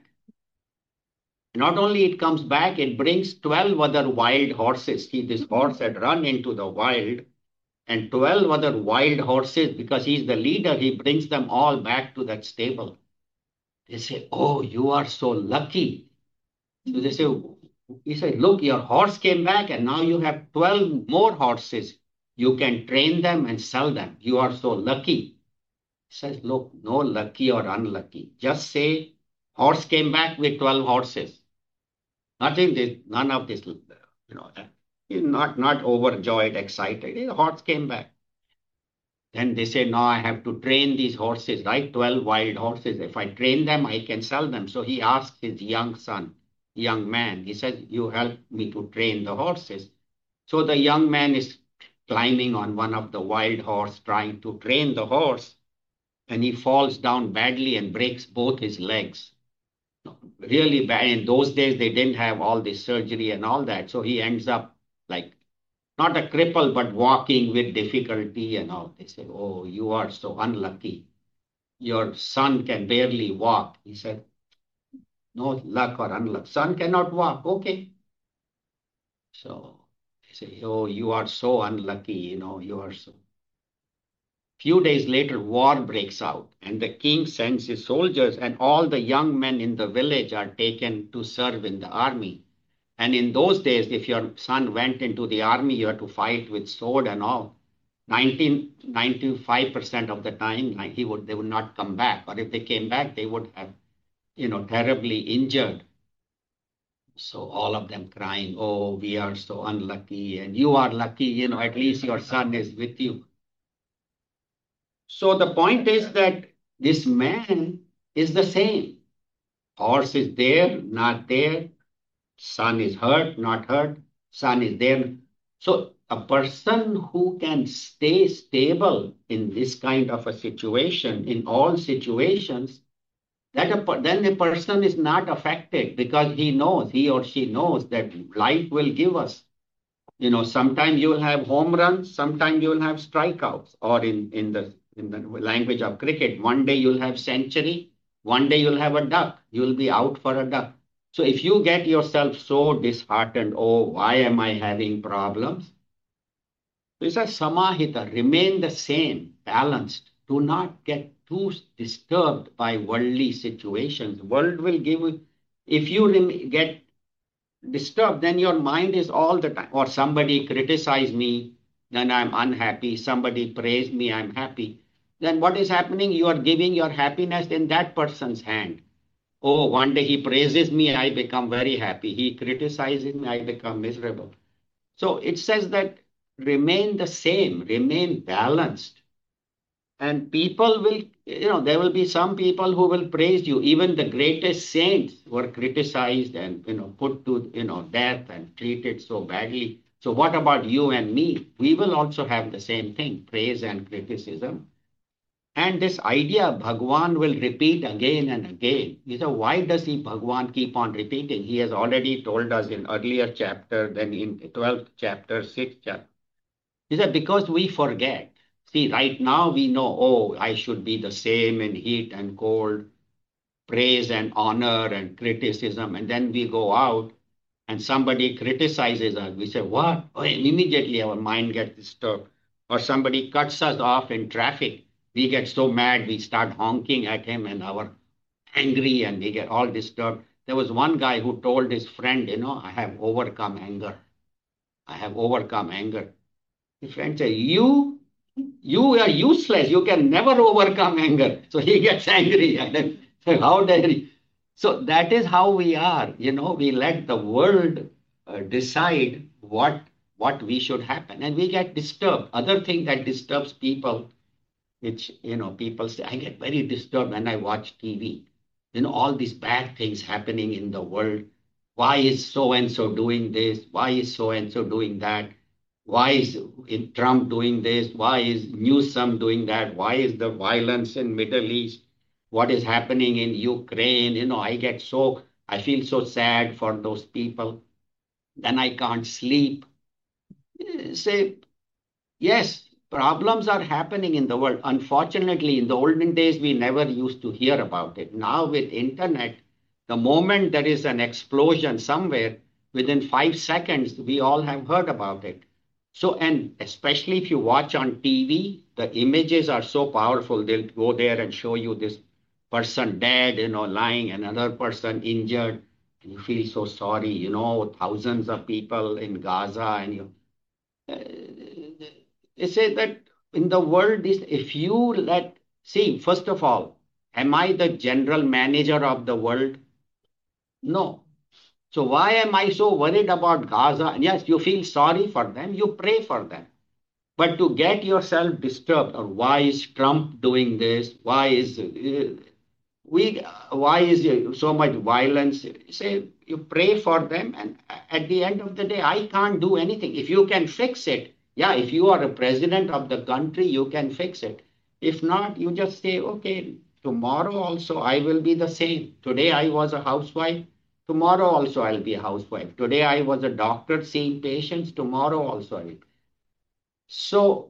Not only it comes back, it brings twelve other wild horses. See, this horse had run into the wild, and twelve other wild horses, because he's the leader, he brings them all back to that stable. They say, oh, you are so lucky. So they say, he said, look, your horse came back and now you have twelve more horses. You can train them and sell them. You are so lucky. He says, look, no lucky or unlucky. Just say, horse came back with twelve horses. Nothing, this, none of this, you know, he's not, not overjoyed, excited. The horse came back. Then they say, no, I have to train these horses, right? twelve wild horses. If I train them, I can sell them. So he asks his young son, young man, he says, you help me to train the horses. So the young man is climbing on one of the wild horse, trying to train the horse, and he falls down badly and breaks both his legs. Really bad. In those days, they didn't have all this surgery and all that. So he ends up like not a cripple, but walking with difficulty and all. They say, oh, you are so unlucky. Your son can barely walk. He said, no luck or unluck. Son cannot walk. Okay. So they say, oh, you are so unlucky. You know, you are so. Few days later, war breaks out, and the king sends his soldiers, and all the young men in the village are taken to serve in the army. And in those days, if your son went into the army, you had to fight with sword and all. nineteen, ninety-five percent of the time, he would, they would not come back. Or if they came back, they would have, you know, terribly injured. So all of them crying, oh, we are so unlucky. And you are lucky, you know, at least your son is with you. So the point is that this man is the same. Horse is there, not there. Son is hurt, not hurt. Son is there. So a person who can stay stable in this kind of a situation, in all situations, that a, then the person is not affected because he knows, he or she knows that life will give us. You know, sometimes you will have home runs, sometimes you will have strikeouts, or in, in the in the language of cricket, one day you'll have century, one day you'll have a duck, you'll be out for a duck. So if you get yourself so disheartened, oh, why am I having problems? This is samahita, remain the same, balanced. Do not get too disturbed by worldly situations. World will give you, if you get disturbed, then your mind is all the time, or somebody criticize me, then I'm unhappy. Somebody praise me, I'm happy. Then what is happening? You are giving your happiness in that person's hand. Oh, one day he praises me, I become very happy. He criticizes me, I become miserable. So it says that remain the same, remain balanced. And people will, you know, there will be some people who will praise you. Even the greatest saints were criticized and, you know, put to, you know, death and treated so badly. So what about you and me? We will also have the same thing, praise and criticism. And this idea Bhagwan will repeat again and again. You know, why does he, Bhagwan, keep on repeating? He has already told us in earlier chapter, then in twelfth chapter, sixth chapter. He said, because we forget. See, right now we know, oh, I should be the same in heat and cold, praise and honor and criticism. And then we go out and somebody criticizes us. We say, what? Oh, immediately our mind gets disturbed. Or somebody cuts us off in traffic. We get so mad, we start honking at him and our angry and we get all disturbed. There was one guy who told his friend, you know, I have overcome anger. I have overcome anger. His friend said, you? you are useless. You can never overcome anger. So he gets angry. And then, how dare you? So that is how we are. You know, we let the world uh, decide what what we should happen, and we get disturbed. Other thing that disturbs people, which you know, people say, I get very disturbed when I watch T V. You know, all these bad things happening in the world. Why is so and so doing this? Why is so and so doing that? Why is Trump doing this? Why is Newsom doing that? Why is the violence in Middle East? What is happening in Ukraine? You know, I get so, I feel so sad for those people. Then I can't sleep. Say, yes, problems are happening in the world. Unfortunately, in the olden days, we never used to hear about it. Now with internet, the moment there is an explosion somewhere, within five seconds, we all have heard about it. So, and especially if you watch on T V, the images are so powerful. They'll go there and show you this person dead, you know, lying, another person injured. And you feel so sorry, you know, thousands of people in Gaza, and you uh, they say that in the world is if you let see first of all, am I the general manager of the world? No. So why am I so worried about Gaza? And yes, you feel sorry for them, you pray for them. But to get yourself disturbed, or why is Trump doing this? Why is uh, we why is so much violence? Say you pray for them, and at the end of the day, I can't do anything. If you can fix it, yeah, if you are a president of the country, you can fix it. If not, you just say, okay, tomorrow also I will be the same. Today I was a housewife, tomorrow also I'll be a housewife. Today I was a doctor seeing patients, tomorrow also I will. So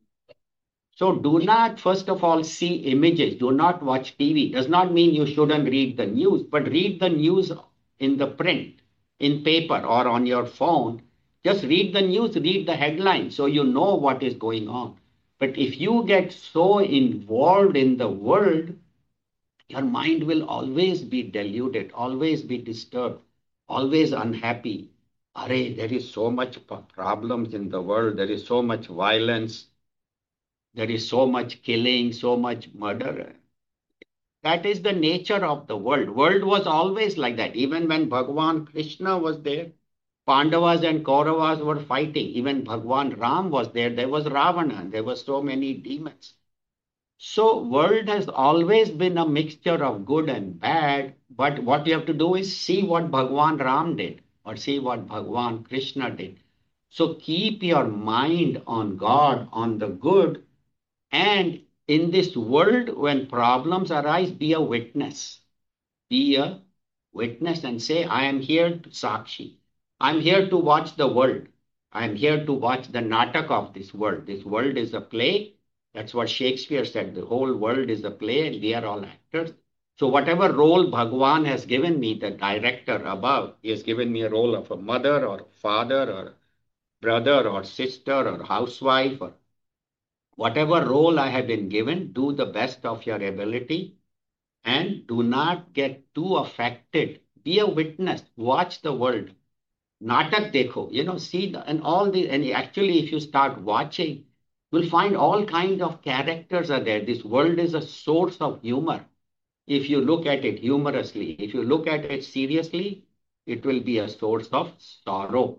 so do not, first of all, see images. Do not watch T V. Does not mean you shouldn't read the news, but read the news in the print, in paper, or on your phone. Just read the news, read the headlines, so you know what is going on. But if you get so involved in the world, your mind will always be deluded, always be disturbed, always unhappy. Are there is so much problems in the world. There is so much violence. There is so much killing, so much murder. That is the nature of the world. World was always like that. Even when Bhagwan Krishna was there, Pandavas and Kauravas were fighting. Even Bhagwan Ram was there. There was Ravana. There were so many demons. So world has always been a mixture of good and bad. But what you have to do is see what Bhagwan Ram did, or see what Bhagwan Krishna did. So keep your mind on God, on the good. And in this world, when problems arise, be a witness. Be a witness and say, I am here to Sakshi. I'm here to watch the world. I'm here to watch the natak of this world. This world is a play. That's what Shakespeare said. The whole world is a play and we are all actors. So whatever role Bhagwan has given me, the director above, he has given me a role of a mother or father or brother or sister or housewife or whatever role I have been given, do the best of your ability and do not get too affected. Be a witness. Watch the world. Natak dekho, you know, see the, and all the, and actually if you start watching, you'll find all kinds of characters are there. This world is a source of humor. If you look at it humorously, if you look at it seriously, it will be a source of sorrow.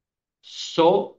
So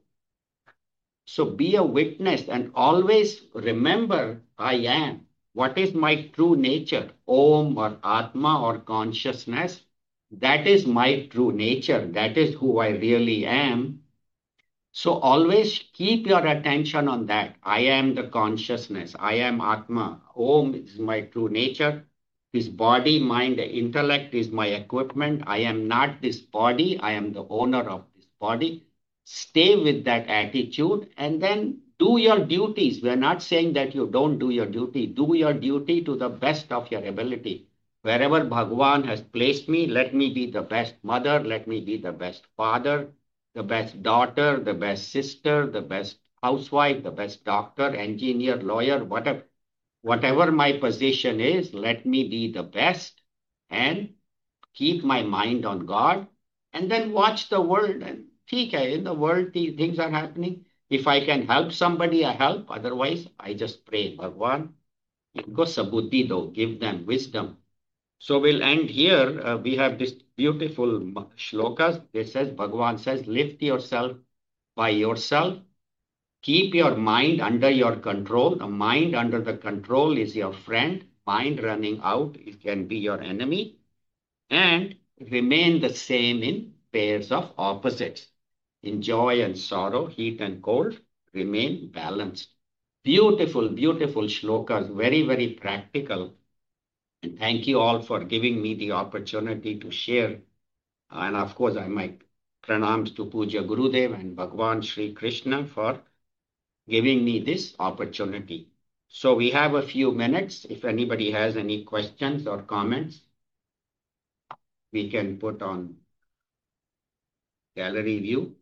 So be a witness and always remember I am. What is my true nature? Om or Atma or consciousness. That is my true nature. That is who I really am. So always keep your attention on that. I am the consciousness. I am Atma. Om is my true nature. This body, mind, intellect is my equipment. I am not this body. I am the owner of this body. Stay with that attitude and then do your duties. We're not saying that you don't do your duty. Do your duty to the best of your ability. Wherever Bhagwan has placed me, let me be the best mother, let me be the best father, the best daughter, the best sister, the best housewife, the best doctor, engineer, lawyer, whatever. Whatever my position is, let me be the best and keep my mind on God and then watch the world and theek hai, in the world things are happening. If I can help somebody, I help. Otherwise, I just pray, Bhagwan, inko sabuddhi do, give them wisdom. So we'll end here. Uh, we have this beautiful shlokas. It says, Bhagwan says, lift yourself by yourself. Keep your mind under your control. The mind under the control is your friend. Mind running out, it can be your enemy. And remain the same in pairs of opposites. In joy and sorrow, heat and cold, remain balanced. Beautiful, beautiful shlokas, very, very practical. And thank you all for giving me the opportunity to share. And of course, I might pranams to Puja Gurudev and Bhagwan Sri Krishna for giving me this opportunity. So we have a few minutes. If anybody has any questions or comments, we can put on gallery view.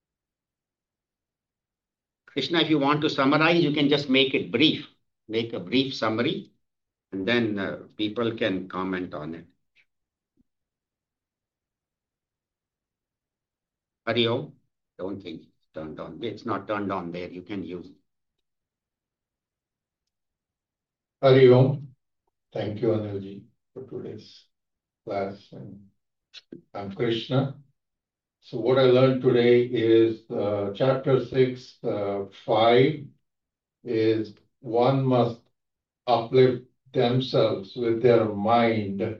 Krishna, if you want to summarize, you can just make it brief. Make a brief summary, and then uh, people can comment on it. Hari Om. Don't think it's turned on. It's not turned on there. You can use it. Hari Om. Thank you, Anilji, for today's class. And I'm Krishna. So what I learned today is uh, chapter six, uh, five is one must uplift themselves with their mind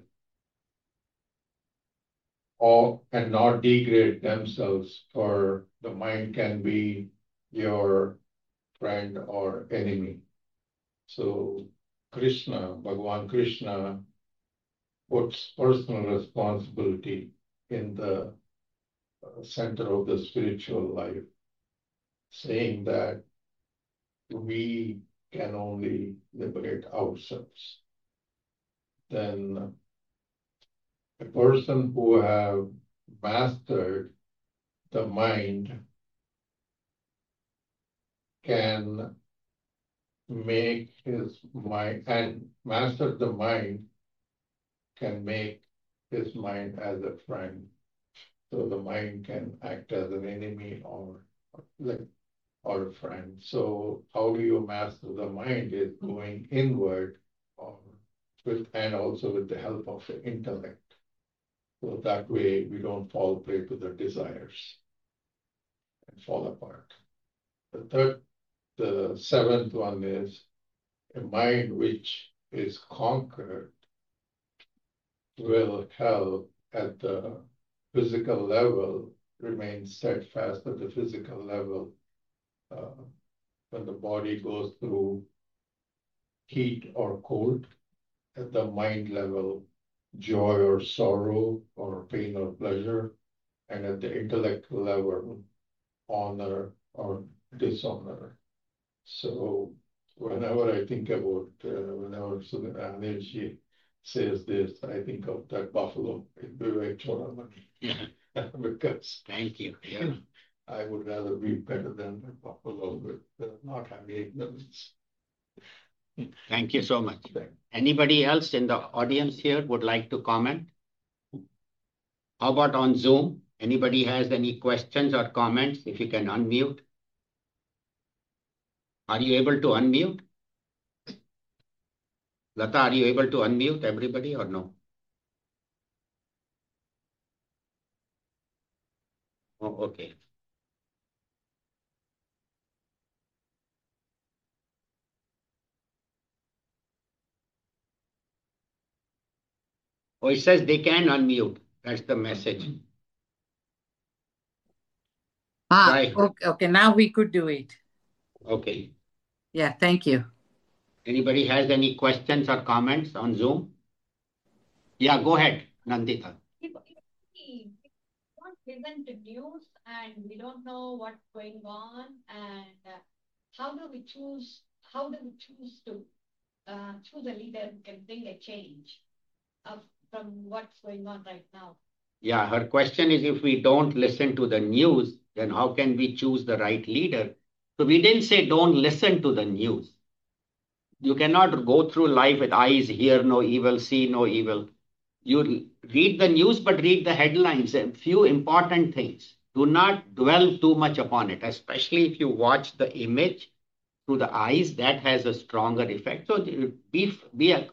or and not degrade themselves, for the mind can be your friend or enemy. So Krishna, Bhagavan Krishna, puts personal responsibility in the center of the spiritual life, saying that we can only liberate ourselves. Then a person who have mastered the mind can make his mind, and master the mind can make his mind as a friend. So the mind can act as an enemy or like or a friend. So how do you master the mind is going inward, or with and also with the help of the intellect. So that way we don't fall prey to the desires and fall apart. The third, the seventh one is a mind which is conquered will help at the physical level, remain steadfast at the physical level. Uh, when the body goes through heat or cold, at the mind level, joy or sorrow or pain or pleasure, and at the intellectual level, honor or dishonor. So whenever I think about, uh, whenever Anilji says this, I think of that buffalo in Vivek Chodamani. Yeah. Because thank you. Yeah. I would rather be better than the buffalo with uh, not having ignorance. Thank you so much. Anybody else in the audience here would like to comment? How about on Zoom? Anybody has any questions or comments? If you can unmute. Are you able to unmute? Lata, are you able to unmute everybody or no? Oh, okay. Oh, it says they can unmute. That's the message. Ah, Right. okay, okay, now we could do it. Okay. Yeah, thank you. Anybody has any questions or comments on Zoom? Yeah, go ahead, Nandita. If, if we don't listen to news and we don't know what's going on, and uh, how do we choose? How do we choose to uh, choose a leader who can bring a change of, from what's going on right now? Yeah, her question is, if we don't listen to the news, then how can we choose the right leader? So we didn't say don't listen to the news. You cannot go through life with eyes, hear no evil, see no evil. You read the news, but read the headlines, a few important things. do not dwell too much upon it, especially if you watch the image through the eyes, that has a stronger effect. So be, be,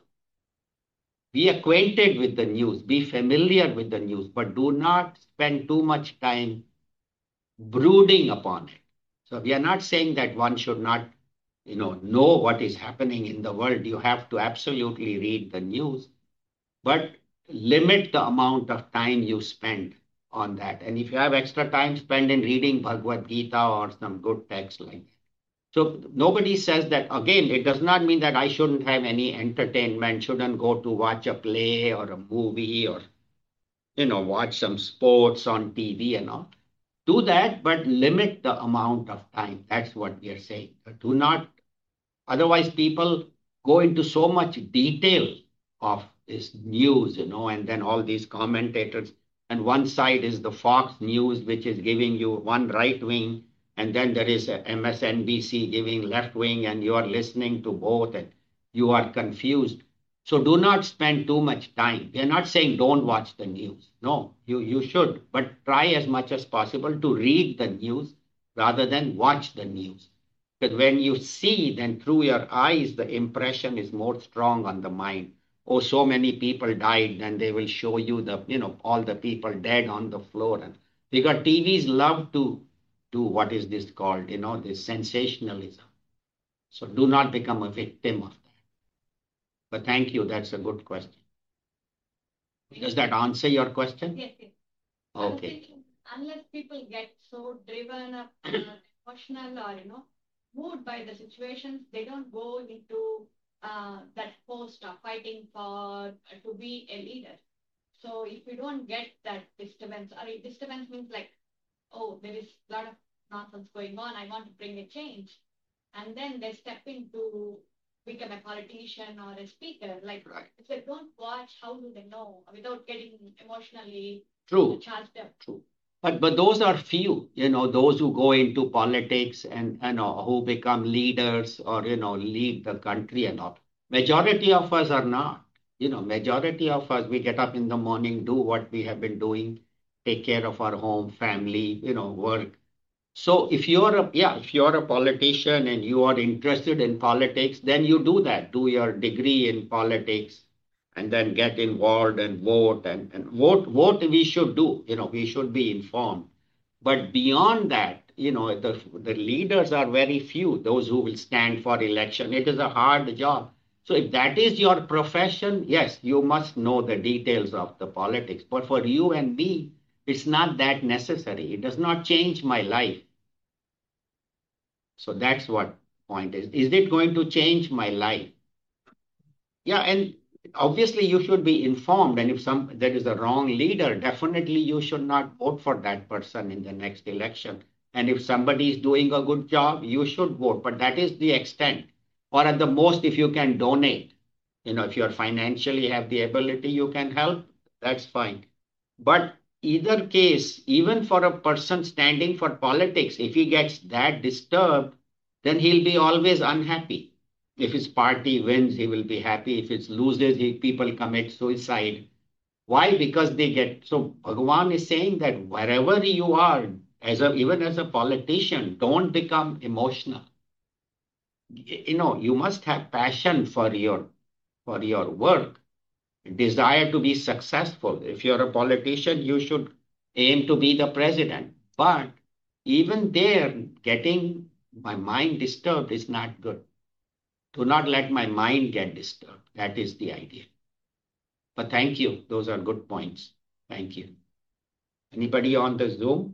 be acquainted with the news, be familiar with the news, but do not spend too much time brooding upon it. So we are not saying that one should not, you know, know what is happening in the world. You have to absolutely read the news, but limit the amount of time you spend on that. And if you have extra time, spend in reading Bhagavad Gita or some good text like that. So nobody says that. Again, it does not mean that I shouldn't have any entertainment, shouldn't go to watch a play or a movie or, you know, watch some sports on T V and all. Do that, but limit the amount of time. That's what we are saying. Do not, otherwise people go into so much detail of this news, you know, and then all these commentators. And one side is the Fox News, which is giving you one right wing, and then there is a M S N B C giving left wing, and you are listening to both, and you are confused. So do not spend too much time. We are not saying don't watch the news. No, you, you should, but try as much as possible to read the news rather than watch the news. Because when you see, then through your eyes, the impression is more strong on the mind. Oh, so many people died, then they will show you the, you know, all the people dead on the floor. And because T Vs love to do what is this called, you know, this sensationalism. So do not become a victim of that. But thank you, that's a good question. Does that answer your question? Yes, yes. Okay. Thinking, unless people get so driven up, uh, emotional or, you know, moved by the situations, they don't go into uh, that post of fighting for uh, to be a leader. So if you don't get that disturbance, or disturbance means like, oh, there is a lot of nonsense going on, I want to bring a change. And then they step into become a politician or a speaker. Like, right. If they don't watch, how do they know without getting emotionally True. charged up? True. But but those are few, you know, those who go into politics and, you know, who become leaders or, you know, lead the country and all. Majority of us are not. You know, majority of us, we get up in the morning, do what we have been doing, take care of our home, family, you know, work. So if you're a, yeah, if you're a politician and you are interested in politics, then you do that. Do your degree in politics and then get involved and vote and, and vote, vote we should do, you know, we should be informed. But beyond that, you know, the, the leaders are very few, those who will stand for election. It is a hard job. So if that is your profession, yes, you must know the details of the politics. But for you and me, it's not that necessary. It does not change my life. So that's what point is. Is it going to change my life? Yeah, and obviously you should be informed. And if some there is a wrong leader, definitely you should not vote for that person in the next election. And if somebody is doing a good job, you should vote. But that is the extent. Or at the most, if you can donate, you know, if you are financially have the ability, you can help. That's fine. But either case, even for a person standing for politics, if he gets that disturbed, then he'll be always unhappy. If his party wins, he will be happy. If it loses, he, people commit suicide. Why? Because they get, so Bhagavan is saying that wherever you are, as a, even as a politician, don't become emotional. You know, you must have passion for your, for your work. Desire to be successful. If you're a politician, you should aim to be the president. But even there, getting my mind disturbed is not good. Do not let my mind get disturbed. That is the idea. But thank you. Those are good points. Thank you. Anybody on the Zoom?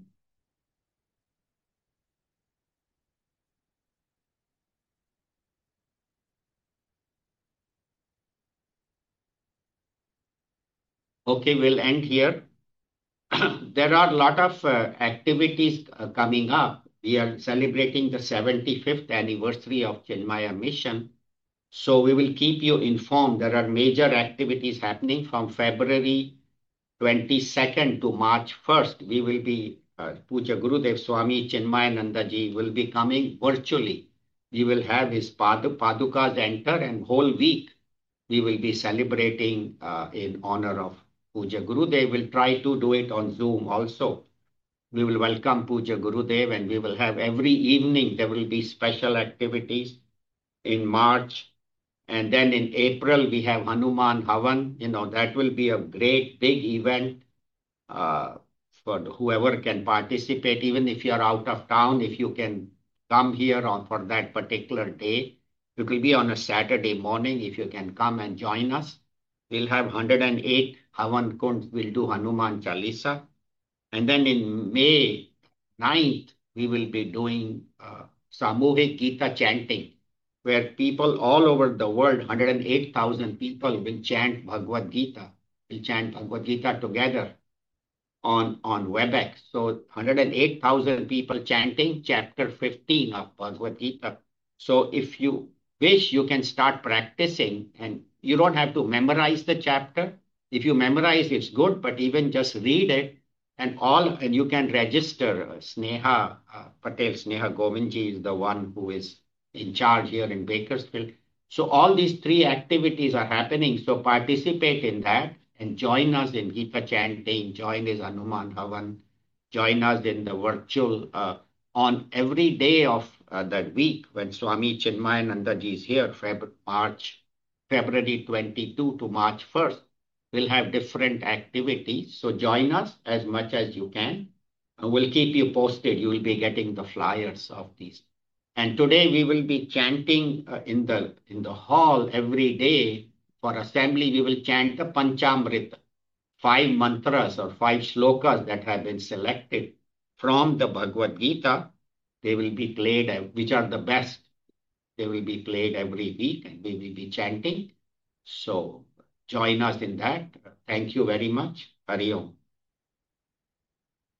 Okay, we'll end here. There are a lot of uh, activities uh, coming up. We are celebrating the seventy-fifth anniversary of Chinmaya Mission. So we will keep you informed. There are major activities happening from February twenty-second to March first. We will be, uh, Puja Gurudev Swami Chinmayananda ji will be coming virtually. We will have his padu, Padukas enter, and whole week we will be celebrating uh, in honor of Puja Gurudev. Will try to do it on Zoom also. we will welcome Puja Gurudev, and we will have every evening, there will be special activities in March. And then in April, we have Hanuman Havan. You know, that will be a great big event uh, for whoever can participate. Even if you're out of town, if you can come here on for that particular day, it will be on a Saturday morning. If you can come and join us, we'll have one hundred eight Havan Kund. We'll do Hanuman Chalisa. And then in May ninth, we will be doing uh, Samuhik Gita chanting, where people all over the world, one hundred eight thousand people will chant Bhagavad Gita, will chant Bhagavad Gita together on, on WebEx. So one hundred eight thousand people chanting chapter fifteen of Bhagavad Gita. So if you wish, you can start practicing, and you don't have to memorize the chapter. If you memorize, it's good, but even just read it, and all, and you can register. uh, Sneha uh, Patel, Sneha Govindji is the one who is in charge here in Bakersfield. So all these three activities are happening. So participate in that and join us in Gita chanting, join us Hanuman Havan, join us in the virtual, uh, on every day of uh, that week when Swami Chinmayananda ji is here, Feb March, February twenty-second to March first. We'll have different activities. So join us as much as you can. And we'll keep you posted. You will be getting the flyers of these. And today we will be chanting uh, in the in the hall every day for assembly. We will chant the Panchamrita, five mantras or five shlokas that have been selected from the Bhagavad Gita. They will be played, uh, which are the best. They will be played every week, and we will be chanting. So join us in that. Thank you very much. Hari Om.